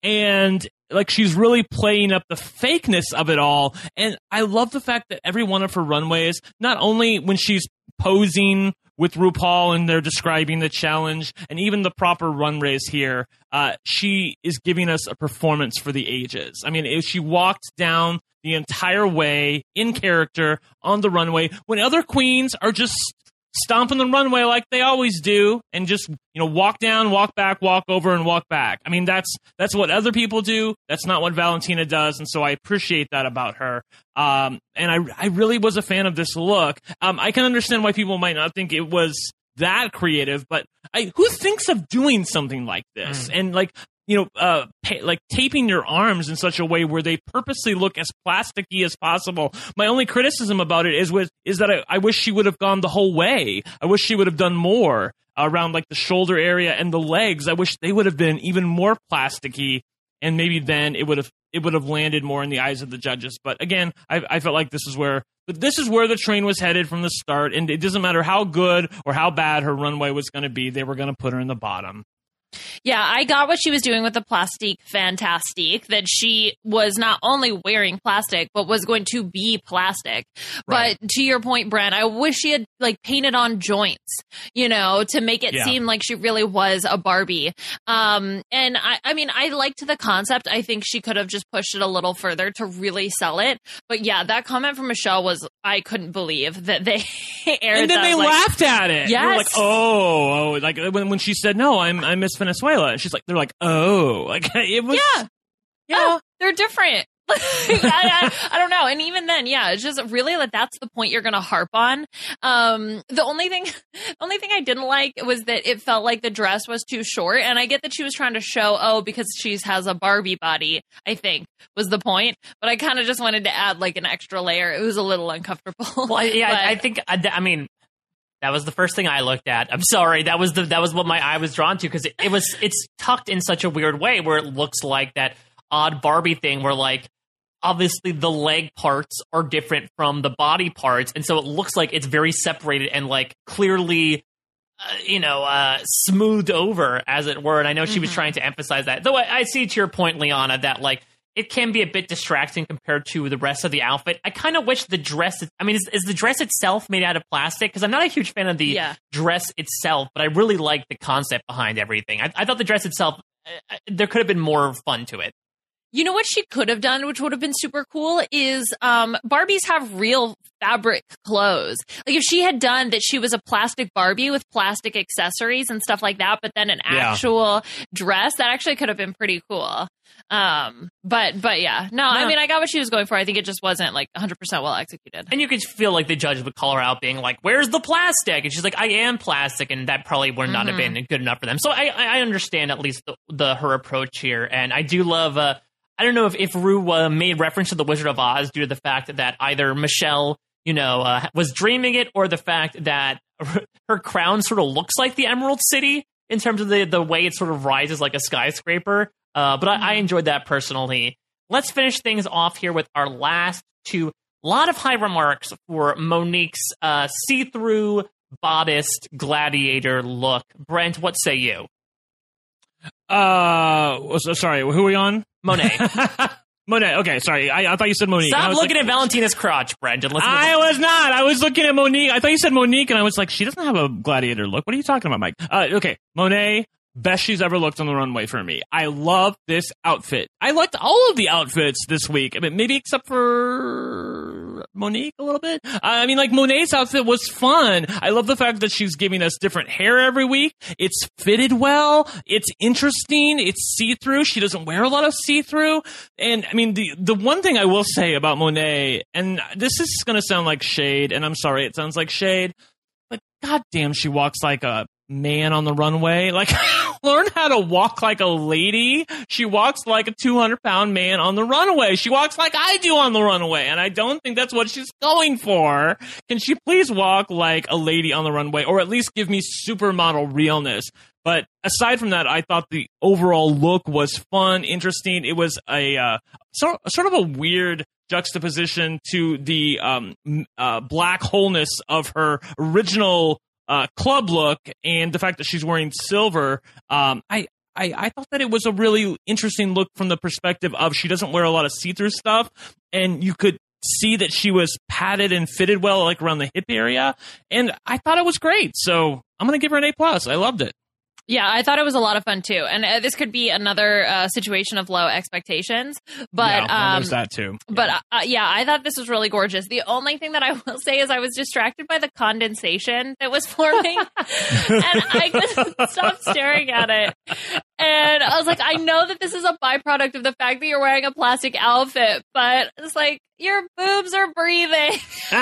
And like, she's really playing up the fakeness of it all. And I love the fact that every one of her runways, not only when she's posing with RuPaul and they're describing the challenge, and even the proper runways here, she is giving us a performance for the ages. I mean, if she walked down the entire way in character on the runway, when other queens are just stomping the runway like they always do and just, walk down, walk back, walk over, and walk back. I mean, that's what other people do. That's not what Valentina does, and so I appreciate that about her. And I really was a fan of this look. I can understand why people might not think it was that creative, but who thinks of doing something like this? And like taping your arms in such a way where they purposely look as plasticky as possible. My only criticism about it is that I wish she would have gone the whole way. I wish she would have done more around like the shoulder area and the legs. I wish they would have been even more plasticky, and maybe then it would have landed more in the eyes of the judges. But again, I felt like this is where the train was headed from the start, and it doesn't matter how good or how bad her runway was going to be, they were going to put her in the bottom. Yeah, I got what she was doing with the plastique fantastique, that she was not only wearing plastic, but was going to be plastic. Right. But to your point, Brent, I wish she had like painted on joints, to make it seem like she really was a Barbie. And I mean, I liked the concept. I think she could have just pushed it a little further to really sell it. But yeah, that comment from Michelle was, I couldn't believe that they aired and then that, they laughed at it. Yes. They were like, oh, like when she said, no, I'm Miss Venezuela. And she's like, they're like, oh, like it was. Yeah. Oh, they're different. I don't know. And even then, it's just really like that's the point you're going to harp on. The only thing I didn't like was that it felt like the dress was too short. And I get that she was trying to show, because she has a Barbie body, I think was the point. But I kind of just wanted to add like an extra layer. It was a little uncomfortable. Well, I think, I mean, that was the first thing I looked at. I'm sorry. That was what my eye was drawn to, because it's tucked in such a weird way where it looks like that odd Barbie thing where like obviously the leg parts are different from the body parts, and so it looks like it's very separated and like clearly smoothed over, as it were. And I know she was trying to emphasize that, though I see to your point, Liana, that like it can be a bit distracting compared to the rest of the outfit. I kind of wish the dress, is the dress itself made out of plastic? Because I'm not a huge fan of the dress itself, but I really like the concept behind everything. I thought the dress itself, there could have been more fun to it. You know what she could have done, which would have been super cool, is Barbies have real fabric clothes. Like if she had done that, she was a plastic Barbie with plastic accessories and stuff like that, but then an actual dress, that actually could have been pretty cool. But yeah, no, I mean, I got what she was going for. I think it just wasn't like 100% well executed. And you could feel like the judge would call her out being like, where's the plastic? And she's like, I am plastic. And that probably would not have been good enough for them. So I understand at least her approach here. And I do love, I don't know if Rue made reference to the Wizard of Oz due to the fact that either Michelle, was dreaming it, or the fact that her crown sort of looks like the Emerald City in terms of the way it sort of rises like a skyscraper. But I enjoyed that personally. Let's finish things off here with our last two. A lot of high remarks for Monique's see-through bodiced gladiator look. Brent, what say you? Sorry, who are we on? Monet. Monet. Okay, sorry. I thought you said Monique. Stop looking at Valentina's crotch, Brent. I was not. I was looking at Monique. I thought you said Monique, and I was like, she doesn't have a gladiator look. What are you talking about, Mike? Okay, Monet. Best she's ever looked on the runway for me. I love this outfit. I liked all of the outfits this week. I mean, maybe except for Monique a little bit. I mean, like Monet's outfit was fun. I love the fact that she's giving us different hair every week. It's fitted well. It's interesting. It's see-through. She doesn't wear a lot of see-through. And I mean, the one thing I will say about Monet, and this is going to sound like shade, and I'm sorry, it sounds like shade, but goddamn, she walks like a man on the runway. Like, learn how to walk like a lady. She walks like a 200-pound man on the runway. She walks like I do on the runway, and I don't think that's what she's going for. Can she please walk like a lady on the runway, or at least give me supermodel realness? But aside from that, I thought the overall look was fun, interesting. It was a sort of a weird juxtaposition to the black wholeness of her original club look, and the fact that she's wearing silver. I thought that it was a really interesting look from the perspective of she doesn't wear a lot of see-through stuff, and you could see that she was padded and fitted well, like around the hip area, and I thought it was great. So I'm going to give her an A+. I loved it. Yeah, I thought it was a lot of fun too, and this could be another situation of low expectations. But there's that too. Yeah. But I thought this was really gorgeous. The only thing that I will say is I was distracted by the condensation that was forming, and I couldn't stop staring at it. And I was like, I know that this is a byproduct of the fact that you're wearing a plastic outfit, but it's like your boobs are breathing.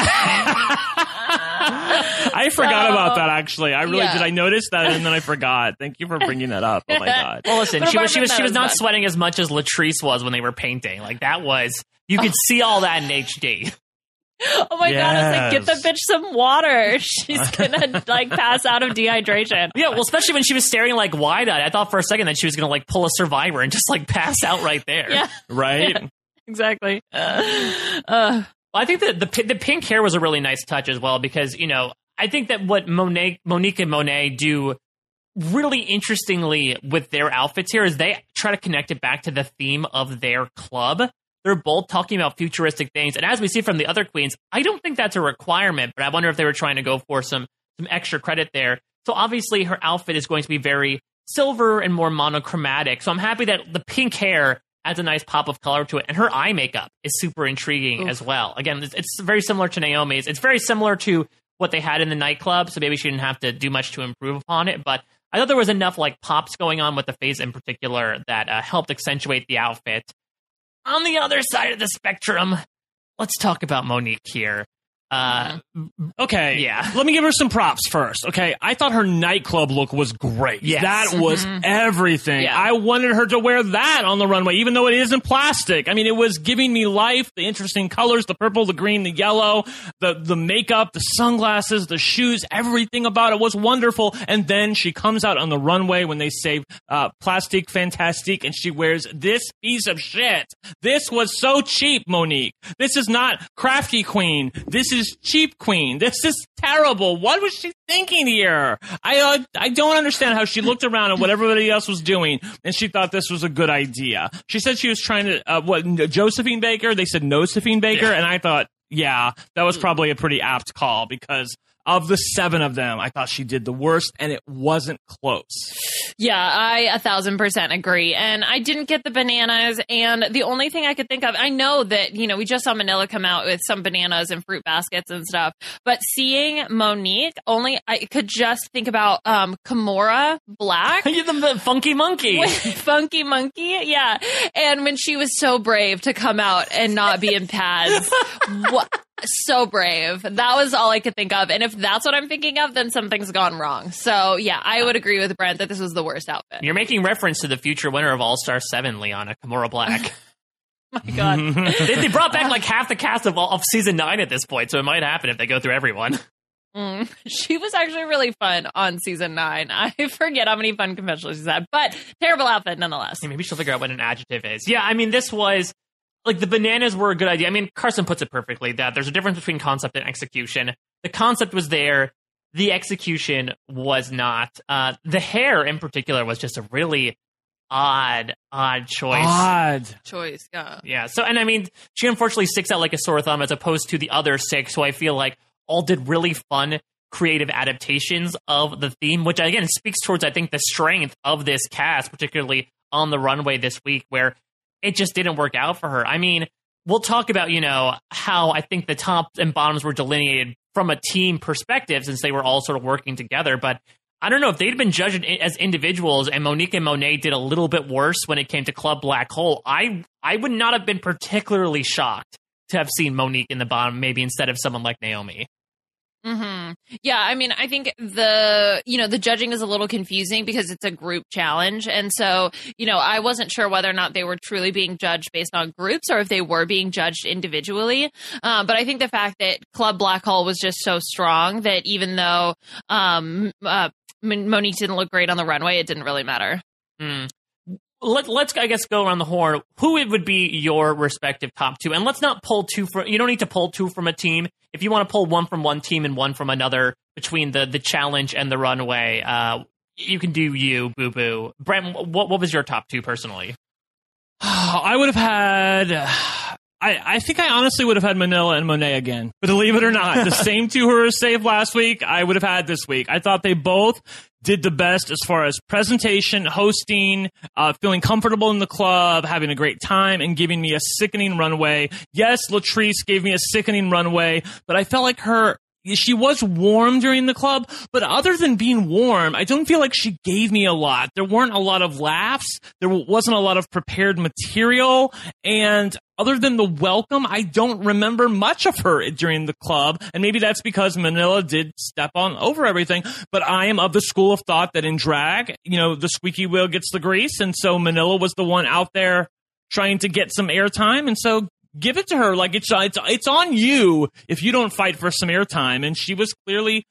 I forgot about that, actually. I really did. I noticed that, and then I forgot. Thank you for bringing that up. Oh my god. Well, listen, she was not sweating as much as Latrice was when they were painting. Like that was, you could see all that in HD. Oh my god! I was like, get the bitch some water. She's gonna like pass out of dehydration. Yeah, well, especially when she was staring like wide-eyed. I thought for a second that she was gonna like pull a Survivor and just like pass out right there. Yeah, right. Yeah, exactly. Well, I think that the pink hair was a really nice touch as well, because I think that what Monique and Monet do really interestingly with their outfits here is they try to connect it back to the theme of their club. They're both talking about futuristic things. And as we see from the other queens, I don't think that's a requirement, but I wonder if they were trying to go for some extra credit there. So obviously her outfit is going to be very silver and more monochromatic. So I'm happy that the pink hair adds a nice pop of color to it. And her eye makeup is super intriguing as well. Again, it's very similar to Naomi's. It's very similar to what they had in the nightclub. So maybe she didn't have to do much to improve upon it. But I thought there was enough like pops going on with the face in particular that helped accentuate the outfit. On the other side of the spectrum, let's talk about Monique here. Okay. Yeah. Let me give her some props first. Okay. I thought her nightclub look was great. Yes. That was everything. Yeah. I wanted her to wear that on the runway, even though it isn't plastic. I mean, it was giving me life, the interesting colors, the purple, the green, the yellow, the makeup, the sunglasses, the shoes, everything about it was wonderful. And then she comes out on the runway when they say Plastique Fantastique, and she wears this piece of shit. This was so cheap, Monique. This is not crafty queen. This is cheap queen. This is terrible. What was she thinking here? I don't understand how she looked around at what everybody else was doing and she thought this was a good idea. She said she was trying to Josephine Baker. They said Nosephine Baker, and I thought, yeah, that was probably a pretty apt call because of the 7 of them, I thought she did the worst, and it wasn't close. Yeah, I 1,000% agree. And I didn't get the bananas. And the only thing I could think of, I know that, we just saw Manila come out with some bananas and fruit baskets and stuff. But seeing Monique, I could just think about Kimora Black. The funky monkey. Funky monkey, yeah. And when she was so brave to come out and not be in pads. So brave. That was all I could think of. And if that's what I'm thinking of, then something's gone wrong. So, yeah, I would agree with Brent that this was the worst outfit. You're making reference to the future winner of All-Star 7, Liana, Kimora Black. My God. they brought back like half the cast of season 9 at this point, so it might happen if they go through everyone. She was actually really fun on season 9. I forget how many fun confessionals she's had, but terrible outfit nonetheless. Yeah, maybe she'll figure out what an adjective is. Yeah, I mean, this was... Like, the bananas were a good idea. I mean, Carson puts it perfectly, that there's a difference between concept and execution. The concept was there. The execution was not. The hair, in particular, was just a really odd choice. Odd choice, yeah. Yeah, so, and I mean, she unfortunately sticks out like a sore thumb as opposed to the other 6, who I feel like all did really fun, creative adaptations of the theme, which, again, speaks towards, I think, the strength of this cast, particularly on the runway this week, where it just didn't work out for her. I mean, we'll talk about, how I think the tops and bottoms were delineated from a team perspective since they were all sort of working together. But I don't know if they'd been judged as individuals and Monique and Monet did a little bit worse when it came to Club Black Hole. I would not have been particularly shocked to have seen Monique in the bottom, maybe instead of someone like Naomi. Mm-hmm. Yeah, I mean, I think the judging is a little confusing because it's a group challenge. And so, I wasn't sure whether or not they were truly being judged based on groups or if they were being judged individually. But I think the fact that Club Black Hole was just so strong that even though Monique didn't look great on the runway, it didn't really matter. Let's, I guess, go around the horn. Who would be your respective top 2? And let's not pull 2 from... You don't need to pull 2 from a team. If you want to pull 1 from one team and 1 from another between the challenge and the runway, you can do you, Boo Boo. Brent, what was your top 2 personally? I would have had... I think I honestly would have had Manila and Monet again. But believe it or not, the same 2 who were saved last week, I would have had this week. I thought they both did the best as far as presentation, hosting, feeling comfortable in the club, having a great time, and giving me a sickening runway. Yes, Latrice gave me a sickening runway, but I felt like she was warm during the club, but other than being warm, I don't feel like she gave me a lot. There weren't a lot of laughs. There wasn't a lot of prepared material. And other than the welcome, I don't remember much of her during the club. And maybe that's because Manila did step on over everything. But I am of the school of thought that in drag, the squeaky wheel gets the grease. And so Manila was the one out there trying to get some airtime. And so give it to her. Like it's on you if you don't fight for some airtime. And she was clearly,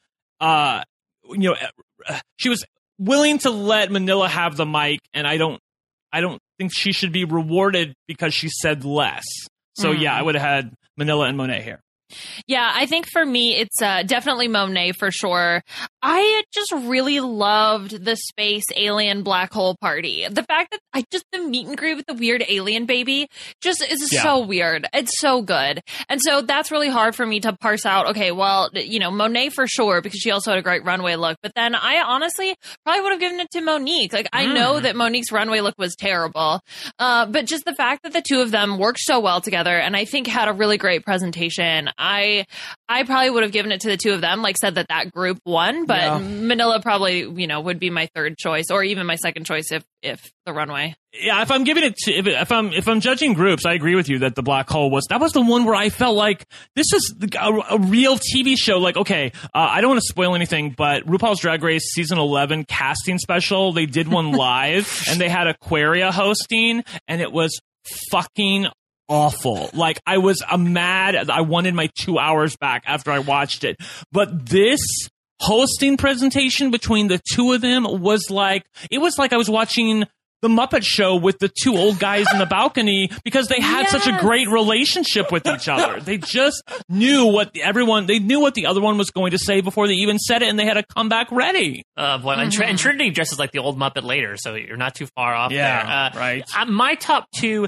she was willing to let Manila have the mic. And I don't think she should be rewarded because she said less. So yeah, I would have had Manila and Monet here. Yeah, I think for me, it's definitely Monet for sure. I just really loved the space alien black hole party. The fact that the meet and greet with the weird alien baby just is so weird. It's so good. And so that's really hard for me to parse out. Okay, well, Monet for sure, because she also had a great runway look. But then I honestly probably would have given it to Monique. Like, I know that Monique's runway look was terrible. But just the fact that the two of them worked so well together and I think had a really great presentation. I probably would have given it to the two of them, like said that group won, but Manila probably, would be my third choice or even my second choice if the runway. Yeah, if I'm giving it to, if I'm judging groups, I agree with you that the black hole was the one where I felt like this is a real TV show. Like, okay, I don't want to spoil anything, but RuPaul's Drag Race season 11 casting special, they did one live and they had Aquaria hosting and it was fucking awful. Like, I was mad. I wanted my 2 hours back after I watched it. But this hosting presentation between the two of them was like I was watching the Muppet Show with the two old guys in the balcony because they had such a great relationship with each other. They just knew what the other one was going to say before they even said it, and they had a comeback ready. And Trinity dresses like the old Muppet later, so you're not too far off there. Right. My top two,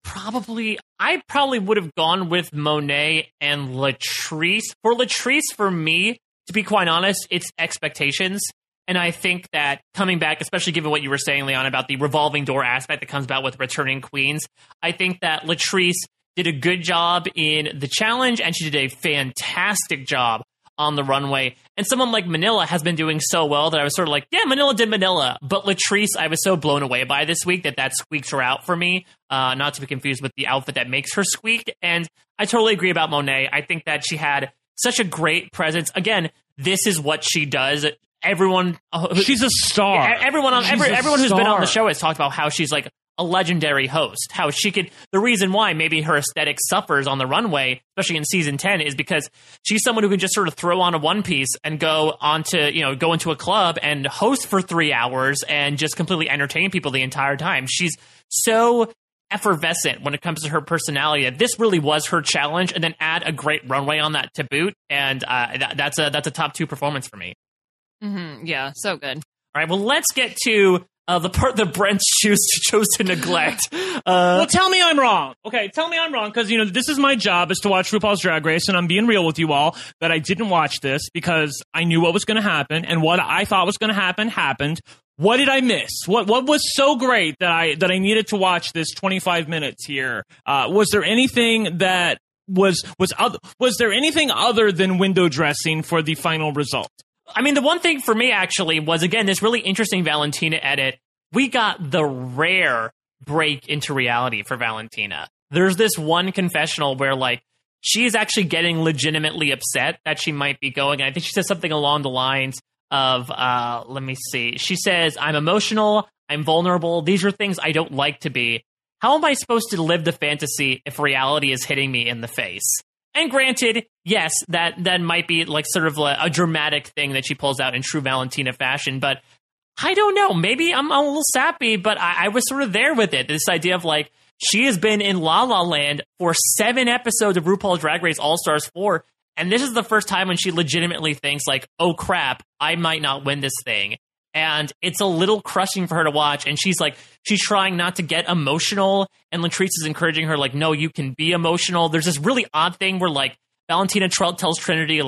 I probably would have gone with Monet and Latrice. For Latrice, for me, to be quite honest, it's expectations. And I think that coming back, especially given what you were saying, Leon, about the revolving door aspect that comes about with returning queens, I think that Latrice did a good job in the challenge, and she did a fantastic job on the runway. And someone like Manila has been doing so well that I was sort of like, yeah, Manila did Manila. But Latrice, I was so blown away by this week that squeaked her out for me, not to be confused with the outfit that makes her squeak. And I totally agree about Monet. I think that she had such a great presence. Again, this is what she does. Everyone, she's a star. Everyone who's been on the show has talked about how she's like a legendary host. How she could. The reason why maybe her aesthetic suffers on the runway, especially in season 10, is because she's someone who can just sort of throw on a one piece and go into a club and host for 3 hours and just completely entertain people the entire time. She's so effervescent when it comes to her personality. This really was her challenge, and then add a great runway on that to boot, and that's a top 2 performance for me. Mm-hmm. Yeah, so good. All right, well, let's get to the part that Brent chose to neglect. Well, tell me I'm wrong. Okay, tell me I'm wrong, because, this is my job, is to watch RuPaul's Drag Race, and I'm being real with you all that I didn't watch this because I knew what was going to happen, and what I thought was going to happen happened. What did I miss? What was so great that I needed to watch this 25 minutes here? Was there anything that was there anything other than window dressing for the final result? I mean, the one thing for me, actually, was, again, this really interesting Valentina edit. We got the rare break into reality for Valentina. There's this one confessional where, like, she is actually getting legitimately upset that she might be going. And I think she says something along the lines of, let me see. She says, I'm emotional, I'm vulnerable. These are things I don't like to be. How am I supposed to live the fantasy if reality is hitting me in the face? And granted, yes, that might be like sort of a dramatic thing that she pulls out in true Valentina fashion, but I don't know. Maybe I'm a little sappy, but I was sort of there with it. This idea of like, she has been in La La Land for 7 episodes of RuPaul's Drag Race All-Stars 4, and this is the first time when she legitimately thinks like, oh crap, I might not win this thing. And it's a little crushing for her to watch. And she's trying not to get emotional. And Latrice is encouraging her, like, no, you can be emotional. There's this really odd thing where, like, Valentina tells Trinity,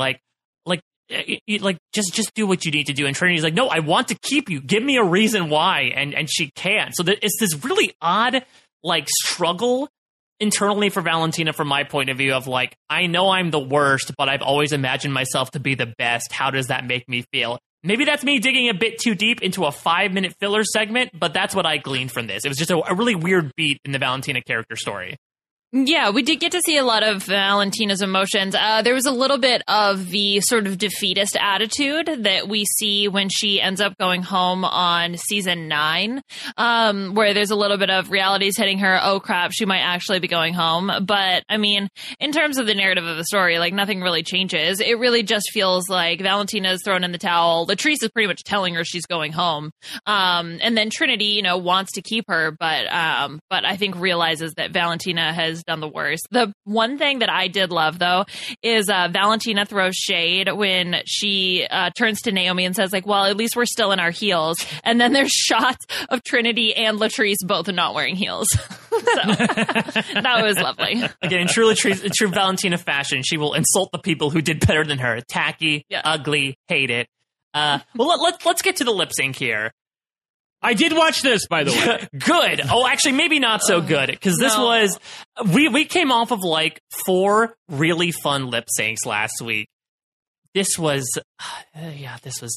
just do what you need to do. And Trinity's like, no, I want to keep you. Give me a reason why. And she can't. So it's this really odd, like, struggle internally for Valentina from my point of view of, like, I know I'm the worst, but I've always imagined myself to be the best. How does that make me feel? Maybe that's me digging a bit too deep into a 5-minute filler segment, but that's what I gleaned from this. It was just a really weird beat in the Valentina character story. Yeah, we did get to see a lot of Valentina's emotions. There was a little bit of the sort of defeatist attitude that we see when she ends up going home on season 9, where there's a little bit of reality's hitting her. Oh, crap, she might actually be going home. But, I mean, in terms of the narrative of the story, like, nothing really changes. It really just feels like Valentina's thrown in the towel. Latrice is pretty much telling her she's going home. And then Trinity, wants to keep her, but I think realizes that Valentina has done the worst. The one thing that I did love, though, is Valentina throws shade when she turns to Naomi and says, like, well, at least we're still in our heels. And then there's shots of Trinity and Latrice both not wearing heels. So that was lovely. Again, in true Valentina fashion, she will insult the people who did better than her. Tacky, ugly, hate it. Well, let's get to the lip sync here. I did watch this, by the way. Good. Oh, actually, maybe not so good, because this was we came off of like 4 really fun lip syncs last week. This was this was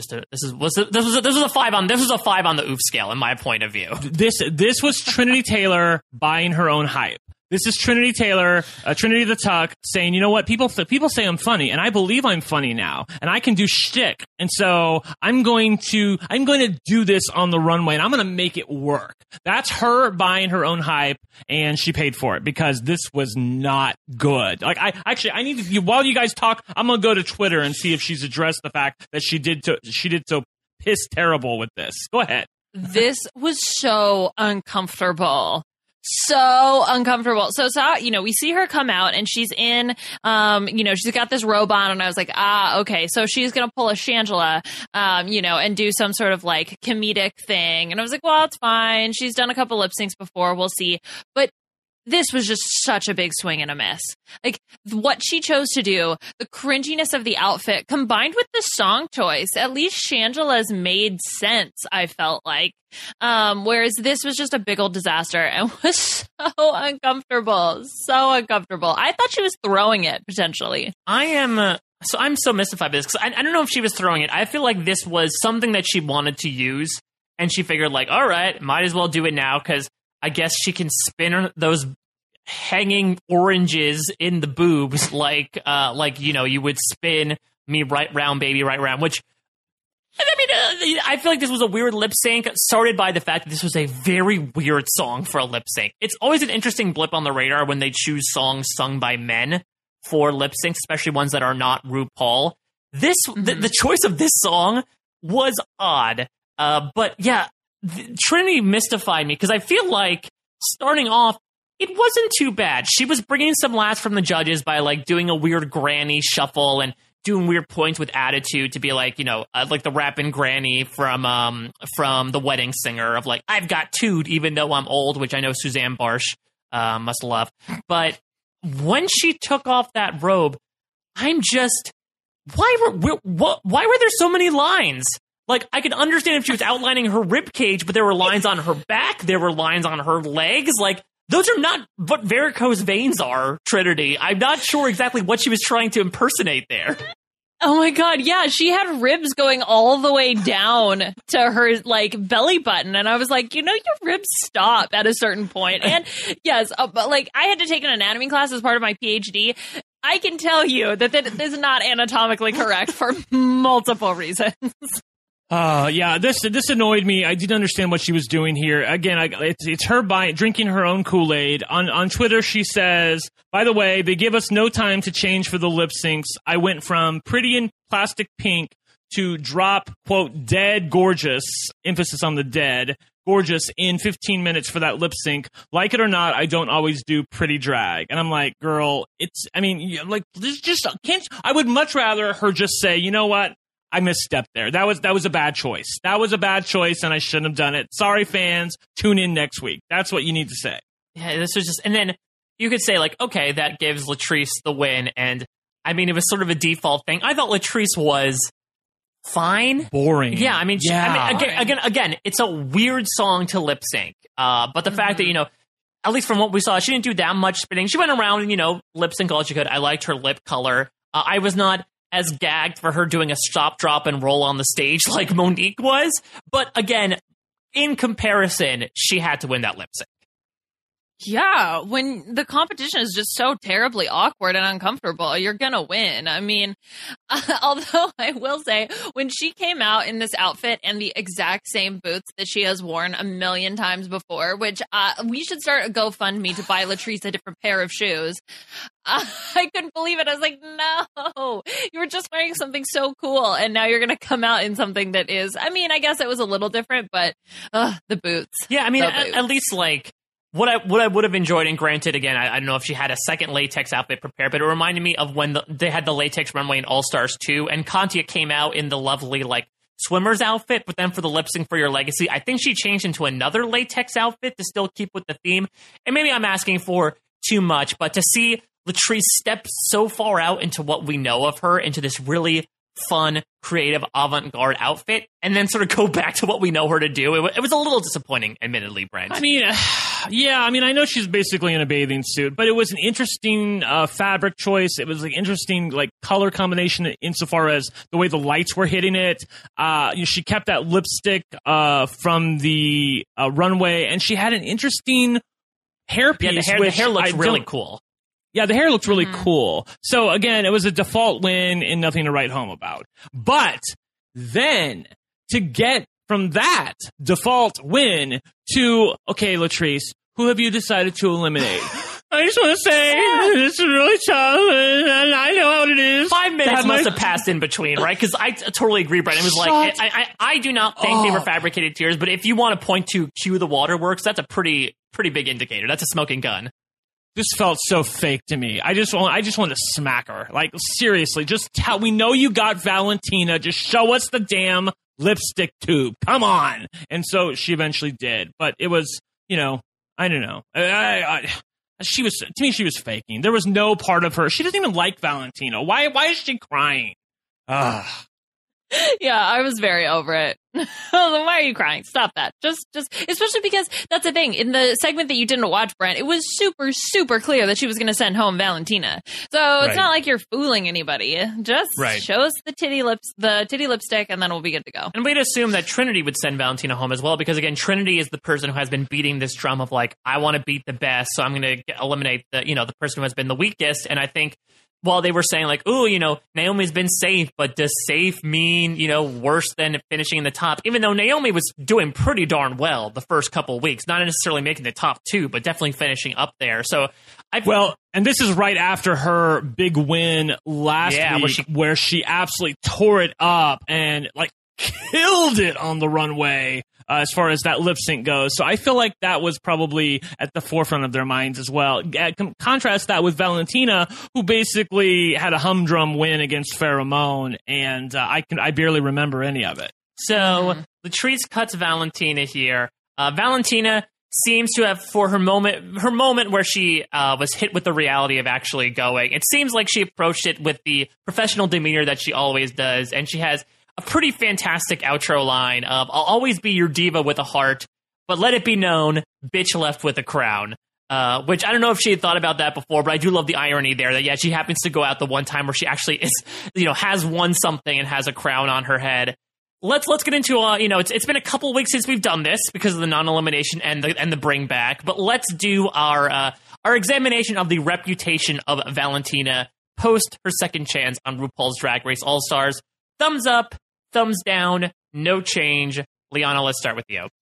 a 5 on the oof scale in my point of view. This was Trinity Taylor buying her own hype. This is Trinity Taylor, Trinity the Tuck, saying, you know what, people say I'm funny, and I believe I'm funny now, and I can do shtick, and so I'm going to do this on the runway, and I'm going to make it work. That's her buying her own hype, and she paid for it, because this was not good. Like, I need to, while you guys talk, I'm going to go to Twitter and see if she's addressed the fact that she did so piss terrible with this. Go ahead. This was so uncomfortable. So uncomfortable. So, we see her come out and she's in, she's got this robe on, and I was like, okay. So she's going to pull a Shangela, and do some sort of like comedic thing. And I was like, well, it's fine. She's done a couple lip syncs before. We'll see. But this was just such a big swing and a miss. Like, what she chose to do, the cringiness of the outfit combined with the song choice, at least Shangela's made sense, I felt like. Whereas this was just a big old disaster and was so uncomfortable. So uncomfortable. I thought she was throwing it, potentially. I'm so mystified by this, because I don't know if she was throwing it. I feel like this was something that she wanted to use, and she figured, like, all right, might as well do it now, because I guess she can spin those hanging oranges in the boobs like you would spin me right round, baby, right round, which, I mean, I feel like this was a weird lip sync, started by the fact that this was a very weird song for a lip sync. It's always an interesting blip on the radar when they choose songs sung by men for lip syncs, especially ones that are not RuPaul. The choice of this song was odd, but yeah, Trinity mystified me, because I feel like starting off, it wasn't too bad. She was bringing some laughs from the judges by like doing a weird granny shuffle and doing weird points with attitude to be like, like the rapping granny from The Wedding Singer of like, I've got toot even though I'm old, which I know Suzanne Barsh must love. But when she took off that robe, I'm just, why were there so many lines? Like, I could understand if she was outlining her rib cage, but there were lines on her back, there were lines on her legs. Like, those are not what varicose veins are, Trinity. I'm not sure exactly what she was trying to impersonate there. Oh my God, yeah, she had ribs going all the way down to her, like, belly button, and I was like, your ribs stop at a certain point. And, yes, but, like, I had to take an anatomy class as part of my PhD. I can tell you that is not anatomically correct for multiple reasons. Yeah, this annoyed me. I didn't understand what she was doing here. Again, it's her drinking her own Kool-Aid. On Twitter, she says, by the way, they give us no time to change for the lip syncs. I went from pretty in plastic pink to drop, quote, dead gorgeous, emphasis on the dead, gorgeous in 15 minutes for that lip sync. Like it or not, I don't always do pretty drag. And I'm like, girl, I would much rather her just say, you know what? I misstepped there. That was a bad choice. That was a bad choice, and I shouldn't have done it. Sorry, fans. Tune in next week. That's what you need to say. Yeah, this was just, and then you could say like, okay, that gives Latrice the win, and I mean, it was sort of a default thing. I thought Latrice was fine, boring. Yeah, I mean, again, it's a weird song to lip sync. But the fact that at least from what we saw, she didn't do that much spinning. She went around and lip sync all she could. I liked her lip color. I was not as gagged for her doing a stop, drop, and roll on the stage like Monique was. But again, in comparison, she had to win that lip sync. Yeah, when the competition is just so terribly awkward and uncomfortable, you're gonna win. I mean, although I will say, when she came out in this outfit and the exact same boots that she has worn a million times before, which we should start a GoFundMe to buy Latrice a different pair of shoes. I couldn't believe it. I was like, no, you were just wearing something so cool, and now you're gonna come out in something that is, I mean, I guess it was a little different, but the boots. Yeah, I mean, at least like, What I would have enjoyed, and granted, again, I don't know if she had a second latex outfit prepared, but it reminded me of when they had the latex runway in All Stars 2, and Katya came out in the lovely, like, swimmer's outfit, but then for the lip sync for Your Legacy, I think she changed into another latex outfit to still keep with the theme. And maybe I'm asking for too much, but to see Latrice step so far out into what we know of her, into this really fun, creative, avant-garde outfit, and then sort of go back to what we know her to do. It was a little disappointing, admittedly, Brent. I mean, I know she's basically in a bathing suit, but it was an interesting fabric choice. It was like interesting, like color combination insofar as the way the lights were hitting it. She kept that lipstick from the runway, and she had an interesting hairpiece. Yeah, the hair looks really cool. Yeah, the hair looked really cool. So, again, it was a default win and nothing to write home about. But then, to get from that default win to, okay, Latrice, who have you decided to eliminate? I just want to say, this is really tough, and I know how it is. 5 minutes must have passed in between, right? Because I totally agree, Brent. It was like, I do not think they were fabricated tears, but if you want to point to Cue the Waterworks, that's a pretty big indicator. That's a smoking gun. This felt so fake to me. I just want to smack her. Like, seriously, just tell. We know you got Valentina. Just show us the damn lipstick tube. Come on. And so she eventually did. But it was, I don't know. She was, to me, she was faking. There was no part of her. She doesn't even like Valentina. Why is she crying? Ugh. Yeah, I was very over it. Why are you crying? Stop that. Just, especially because that's the thing. In the segment that you didn't watch, Brent, it was super, super clear that she was going to send home Valentina. So it's not like you're fooling anybody. Just show us the titty lipstick, and then we'll be good to go. And we'd assume that Trinity would send Valentina home as well, because again, Trinity is the person who has been beating this drum of like, I want to beat the best, so I'm going to eliminate the person who has been the weakest. And I think, while they were saying like, ooh, Naomi's been safe, but does safe mean, worse than finishing in the top? Even though Naomi was doing pretty darn well the first couple of weeks, not necessarily making the top 2, but definitely finishing up there. So and this is right after her big win last week, where she absolutely tore it up and like killed it on the runway. As far as that lip sync goes. So I feel like that was probably at the forefront of their minds as well. Contrast that with Valentina, who basically had a humdrum win against Pheromone, and I barely remember any of it. So Latrice cuts Valentina here. Valentina seems to have, for her moment where she was hit with the reality of actually going, it seems like she approached it with the professional demeanor that she always does, and she has a pretty fantastic outro line of, I'll always be your diva with a heart, but let it be known, bitch left with a crown. Which I don't know if she had thought about that before, but I do love the irony there that, she happens to go out the one time where she actually is, has won something and has a crown on her head. Let's get into, it's been a couple weeks since we've done this because of the non-elimination and the bring back, but let's do our examination of the reputation of Valentina post her second chance on RuPaul's Drag Race All-Stars. Thumbs up, thumbs down, no change. Liana, let's start with you.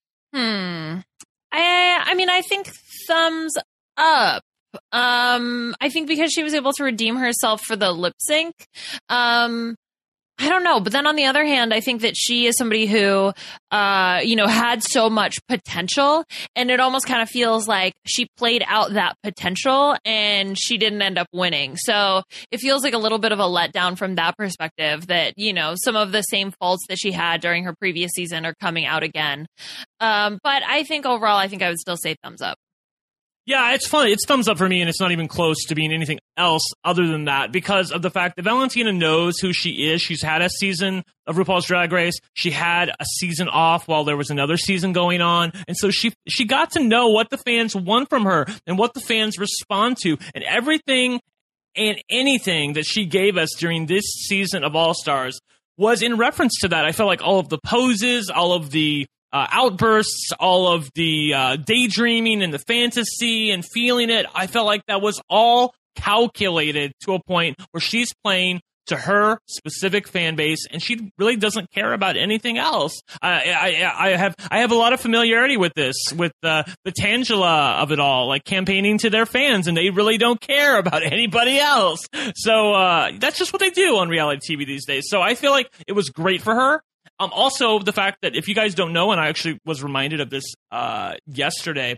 I think thumbs up. I think because she was able to redeem herself for the lip sync. I don't know. But then on the other hand, I think that she is somebody who, had so much potential, and it almost kind of feels like she played out that potential and she didn't end up winning. So it feels like a little bit of a letdown from that perspective that, some of the same faults that she had during her previous season are coming out again. But I think overall, I would still say thumbs up. Yeah, it's funny. It's thumbs up for me, and it's not even close to being anything else other than that because of the fact that Valentina knows who she is. She's had a season of RuPaul's Drag Race. She had a season off while there was another season going on. And so she got to know what the fans want from her and what the fans respond to. And everything and anything that she gave us during this season of All-Stars was in reference to that. I felt like all of the poses, all of the outbursts, all of the daydreaming and the fantasy and feeling it. I felt like that was all calculated to a point where she's playing to her specific fan base, and she really doesn't care about anything else. I have a lot of familiarity with this, with the Tangela of it all, like campaigning to their fans, and they really don't care about anybody else. So that's just what they do on reality TV these days. So I feel like it was great for her. Also, the fact that if you guys don't know, and I actually was reminded of this yesterday,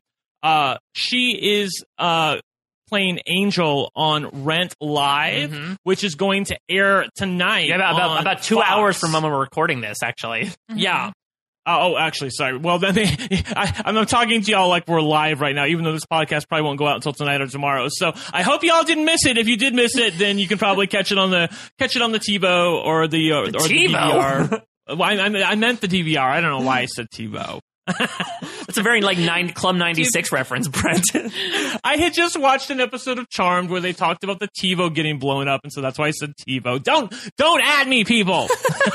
she is playing Angel on Rent Live, which is going to air tonight. Yeah, about 2 hours from when we're recording this, actually. Yeah. Oh, actually, sorry. Well, then I'm talking to y'all like we're live right now, even though this podcast probably won't go out until tonight or tomorrow. So I hope y'all didn't miss it. If you did miss it, then you can probably catch it on the TiVo or the DVR. Well, I meant the DVR. I don't know why I said TiVo. It's a very Club 96 reference, Brent. I had just watched an episode of Charmed where they talked about the TiVo getting blown up, and so that's why I said TiVo. Don't add me, people.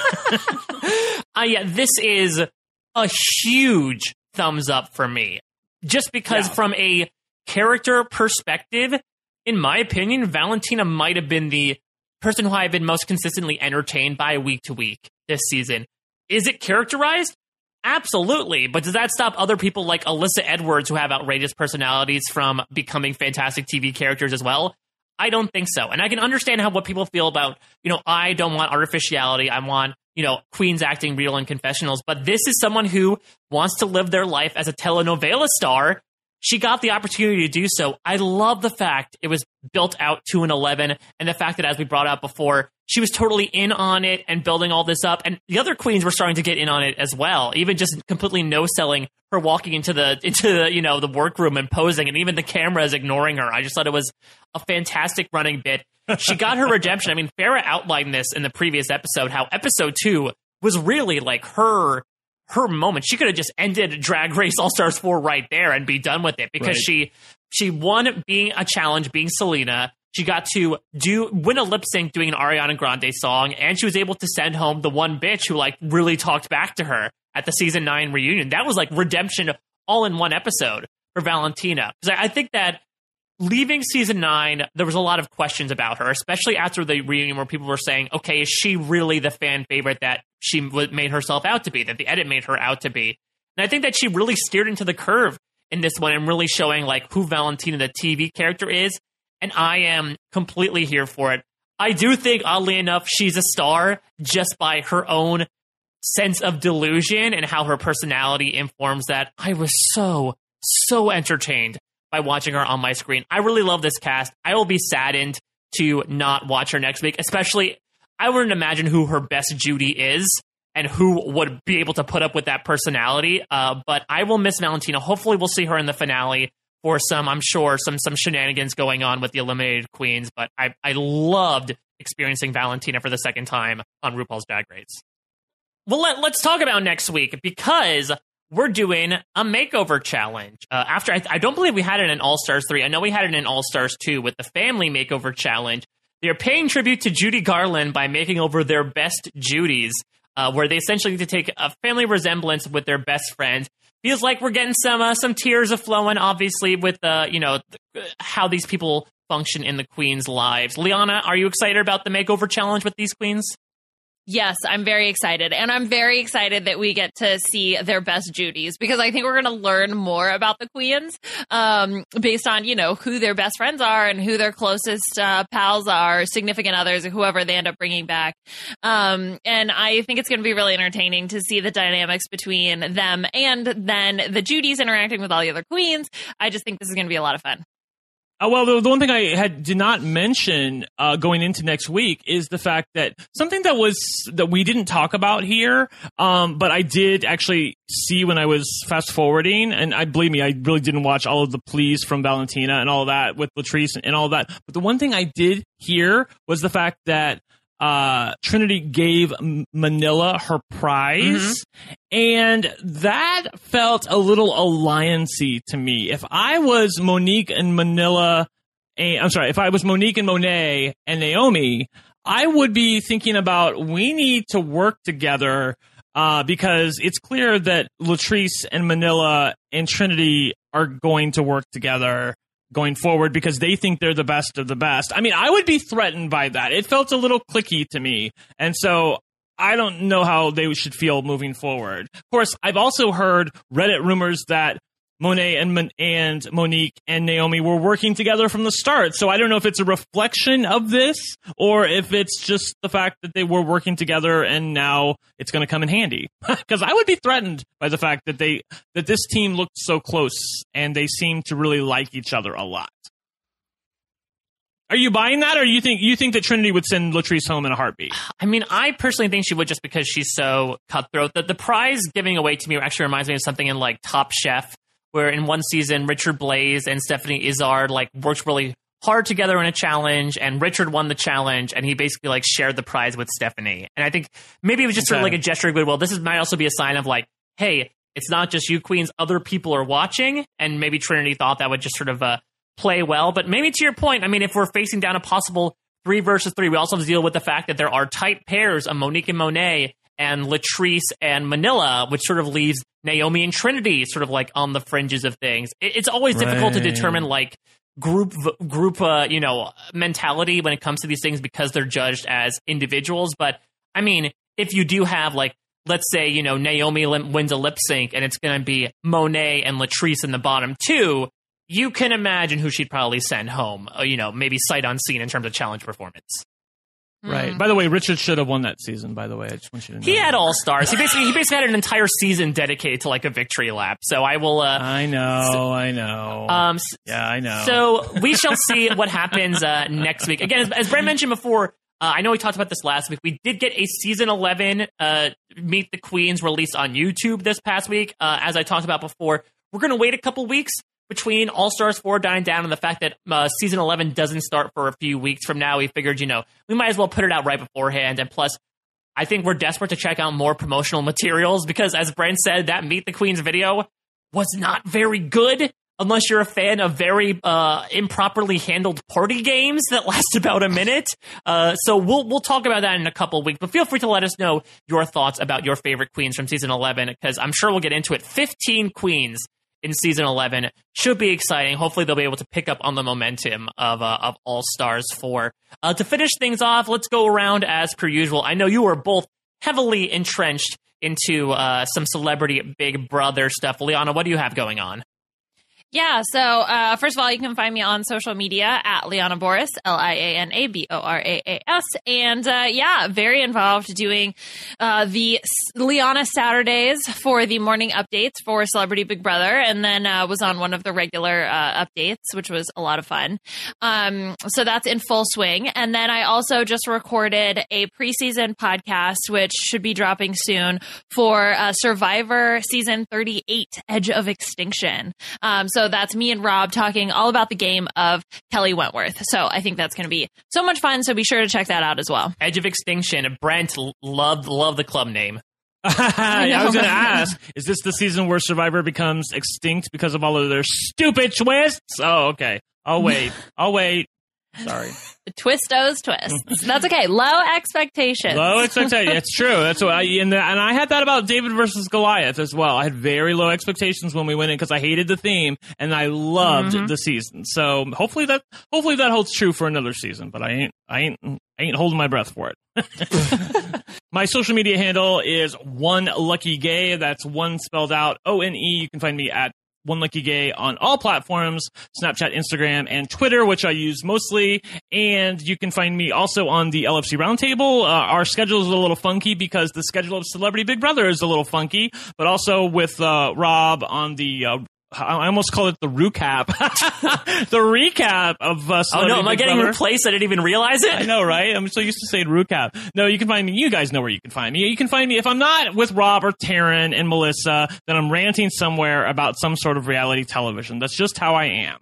Yeah, this is a huge thumbs up for me. Just because from a character perspective, in my opinion, Valentina might have been the person who I've been most consistently entertained by week to week this season. Is it characterized? Absolutely. But does that stop other people like Alyssa Edwards, who have outrageous personalities, from becoming fantastic TV characters as well? I don't think so. And I can understand what people feel about, I don't want artificiality. I want, queens acting real in confessionals. But this is someone who wants to live their life as a telenovela star. She got the opportunity to do so. I love the fact it was built out to an 11, and the fact that, as we brought out before, she was totally in on it and building all this up. And the other queens were starting to get in on it as well, even just completely no-selling her walking into the workroom and posing, and even the camera is ignoring her. I just thought it was a fantastic running bit. She got her redemption. I mean, Farrah outlined this in the previous episode, how episode 2 was really like her moment. She could have just ended Drag Race All-Stars 4 right there and be done with it, because she won being a challenge, being Selena. She got to win a lip sync doing an Ariana Grande song, and she was able to send home the one bitch who really talked back to her at the season 9 reunion. That was redemption all in one episode for Valentina. Because I think that leaving season 9, there was a lot of questions about her, especially after the reunion, where people were saying, okay, is she really the fan favorite that she made herself out to be, that the edit made her out to be? And I think that she really steered into the curve in this one and really showing who Valentina, the TV character, is. And I am completely here for it. I do think, oddly enough, she's a star just by her own sense of delusion and how her personality informs that. I was so entertained by watching her on my screen. I really love this cast. I will be saddened to not watch her next week, especially I wouldn't imagine who her best Judy is and who would be able to put up with that personality. But I will miss Valentina. Hopefully we'll see her in the finale for some shenanigans going on with the eliminated queens. But I loved experiencing Valentina for the second time on RuPaul's Drag Race. Well, let's talk about next week, because we're doing a makeover challenge. After I don't believe we had it in All-Stars 3. I know we had it in All-Stars 2 with the family makeover challenge. They're paying tribute to Judy Garland by making over their best Judys, where they essentially need to take a family resemblance with their best friend. Feels like we're getting some tears of flowing, obviously, with how these people function in the queens' lives. Liana, are you excited about the makeover challenge with these queens? Yes, I'm very excited. And I'm very excited that we get to see their best Judys, because I think we're going to learn more about the queens based on, who their best friends are and who their closest pals are, significant others, or whoever they end up bringing back. And I think it's going to be really entertaining to see the dynamics between them and then the Judys interacting with all the other queens. I just think this is going to be a lot of fun. Well, the one thing I did not mention going into next week is the fact that something that we didn't talk about here, but I did actually see when I was fast forwarding, and believe me, I really didn't watch all of the pleas from Valentina and all that with Latrice and all that. But the one thing I did hear was the fact that Trinity gave Manila her prize, and that felt a little alliance-y to me. If I was Monique and Monet and Naomi, I would be thinking about, we need to work together, because it's clear that Latrice and Manila and Trinity are going to work together going forward, because they think they're the best of the best. I mean, I would be threatened by that. It felt a little cliquey to me. And so I don't know how they should feel moving forward. Of course, I've also heard Reddit rumors that Monet and Monique and Naomi were working together from the start. So I don't know if it's a reflection of this or if it's just the fact that they were working together and now it's going to come in handy. Because I would be threatened by the fact that this team looked so close and they seem to really like each other a lot. Are you buying that, or you think that Trinity would send Latrice home in a heartbeat? I mean, I personally think she would, just because she's so cutthroat. The prize giving away to me actually reminds me of something in like Top Chef, where in one season Richard Blais and Stephanie Izzard like worked really hard together in a challenge, and Richard won the challenge, and he basically like shared the prize with Stephanie. And I think maybe it was just sort of like a gesture of goodwill. This might also be a sign of like, hey, it's not just you queens, other people are watching, and maybe Trinity thought that would just sort of play well. But maybe to your point, I mean, if we're facing down a possible 3 versus 3, we also have to deal with the fact that there are tight pairs of Monique and Monet and Latrice and Manila, which sort of leaves Naomi and Trinity sort of like on the fringes of things. It's always difficult to determine like group mentality when it comes to these things because they're judged as individuals. But I mean, if you do have like, let's say, Naomi wins a lip sync and it's going to be Monet and Latrice in the bottom 2, you can imagine who she'd probably send home, maybe sight unseen in terms of challenge performance. Right. By the way, Richard should have won that season, by the way. I just want you to know. He had all-stars. He basically had an entire season dedicated to like a victory lap. So I will... I know. Yeah, I know. So we shall see what happens next week. Again, as Brent mentioned before, I know we talked about this last week. We did get a Season 11 Meet the Queens released on YouTube this past week. As I talked about before, we're going to wait a couple weeks between All Stars 4 dying down and the fact that Season 11 doesn't start for a few weeks from now. We figured, we might as well put it out right beforehand. And plus, I think we're desperate to check out more promotional materials because, as Brent said, that Meet the Queens video was not very good unless you're a fan of very improperly handled party games that last about a minute. So we'll talk about that in a couple of weeks. But feel free to let us know your thoughts about your favorite queens from Season 11 because I'm sure we'll get into it. 15 queens in Season 11 should be exciting. Hopefully they'll be able to pick up on the momentum of All Stars 4. To finish things off, let's go around as per usual. I know you are both heavily entrenched into some Celebrity Big Brother stuff. Liana, what do you have going on? Yeah, so first of all, you can find me on social media at Liana Boras, LianaBoras. And very involved doing the Liana Saturdays for the morning updates for Celebrity Big Brother. And then was on one of the regular updates, which was a lot of fun. So that's in full swing. And then I also just recorded a preseason podcast, which should be dropping soon for Survivor Season 38, Edge of Extinction. So that's me and Rob talking all about the game of Kelly Wentworth. So I think that's going to be so much fun. So be sure to check that out as well. Edge of Extinction. Brent loved the club name. I was going to ask, is this the season where Survivor becomes extinct because of all of their stupid twists? Oh, okay. I'll wait. Sorry. Twists. That's okay. Low expectations. It's true. That's what and I had that about David versus Goliath as well. I had very low expectations when we went in because I hated the theme and I loved the season. So hopefully that holds true for another season. But I ain't holding my breath for it. My social media handle is One Lucky Gay. That's one spelled out ONE. You can find me at One Lucky Gay on all platforms, Snapchat, Instagram, and Twitter, which I use mostly. And you can find me also on the LFC Roundtable. Our schedule is a little funky because the schedule of Celebrity Big Brother is a little funky, but also with Rob on the I almost call it the recap. The recap of Celebrity Oh no, am I getting Brother. replaced? I didn't even realize it. I know, right? I'm so used to saying recap. No, you can find me. You guys know where you can find me. You can find me if I'm not with Rob or Taryn and Melissa, then I'm ranting somewhere about some sort of reality television. That's just how I am.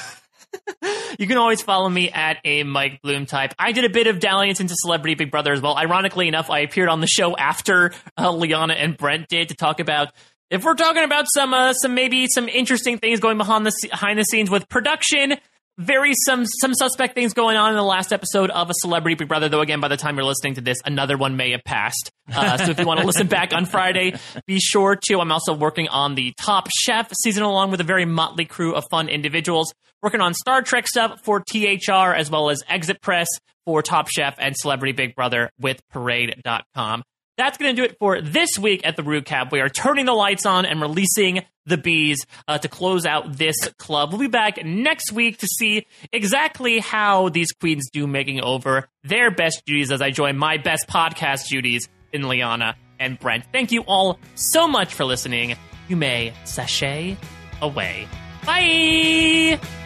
You can always follow me at a Mike Bloom type. I did a bit of dalliance into Celebrity Big Brother as well. Ironically enough, I appeared on the show after Liana and Brent did to talk about, if we're talking about some interesting things going behind the scenes with production, some suspect things going on in the last episode of a Celebrity Big Brother, though again, by the time you're listening to this, another one may have passed. So if you want to listen back on Friday, be sure to. I'm also working on the Top Chef season along with a very motley crew of fun individuals. Working on Star Trek stuff for THR as well as Exit Press for Top Chef and Celebrity Big Brother with Parade.com. that's going to do it for this week at the Recap. We are turning the lights on and releasing the bees to close out this club. We'll be back next week to see exactly how these queens do making over their best duties as I join my best podcast duties in Liana and Brent. Thank you all so much for listening. You may sashay away. Bye!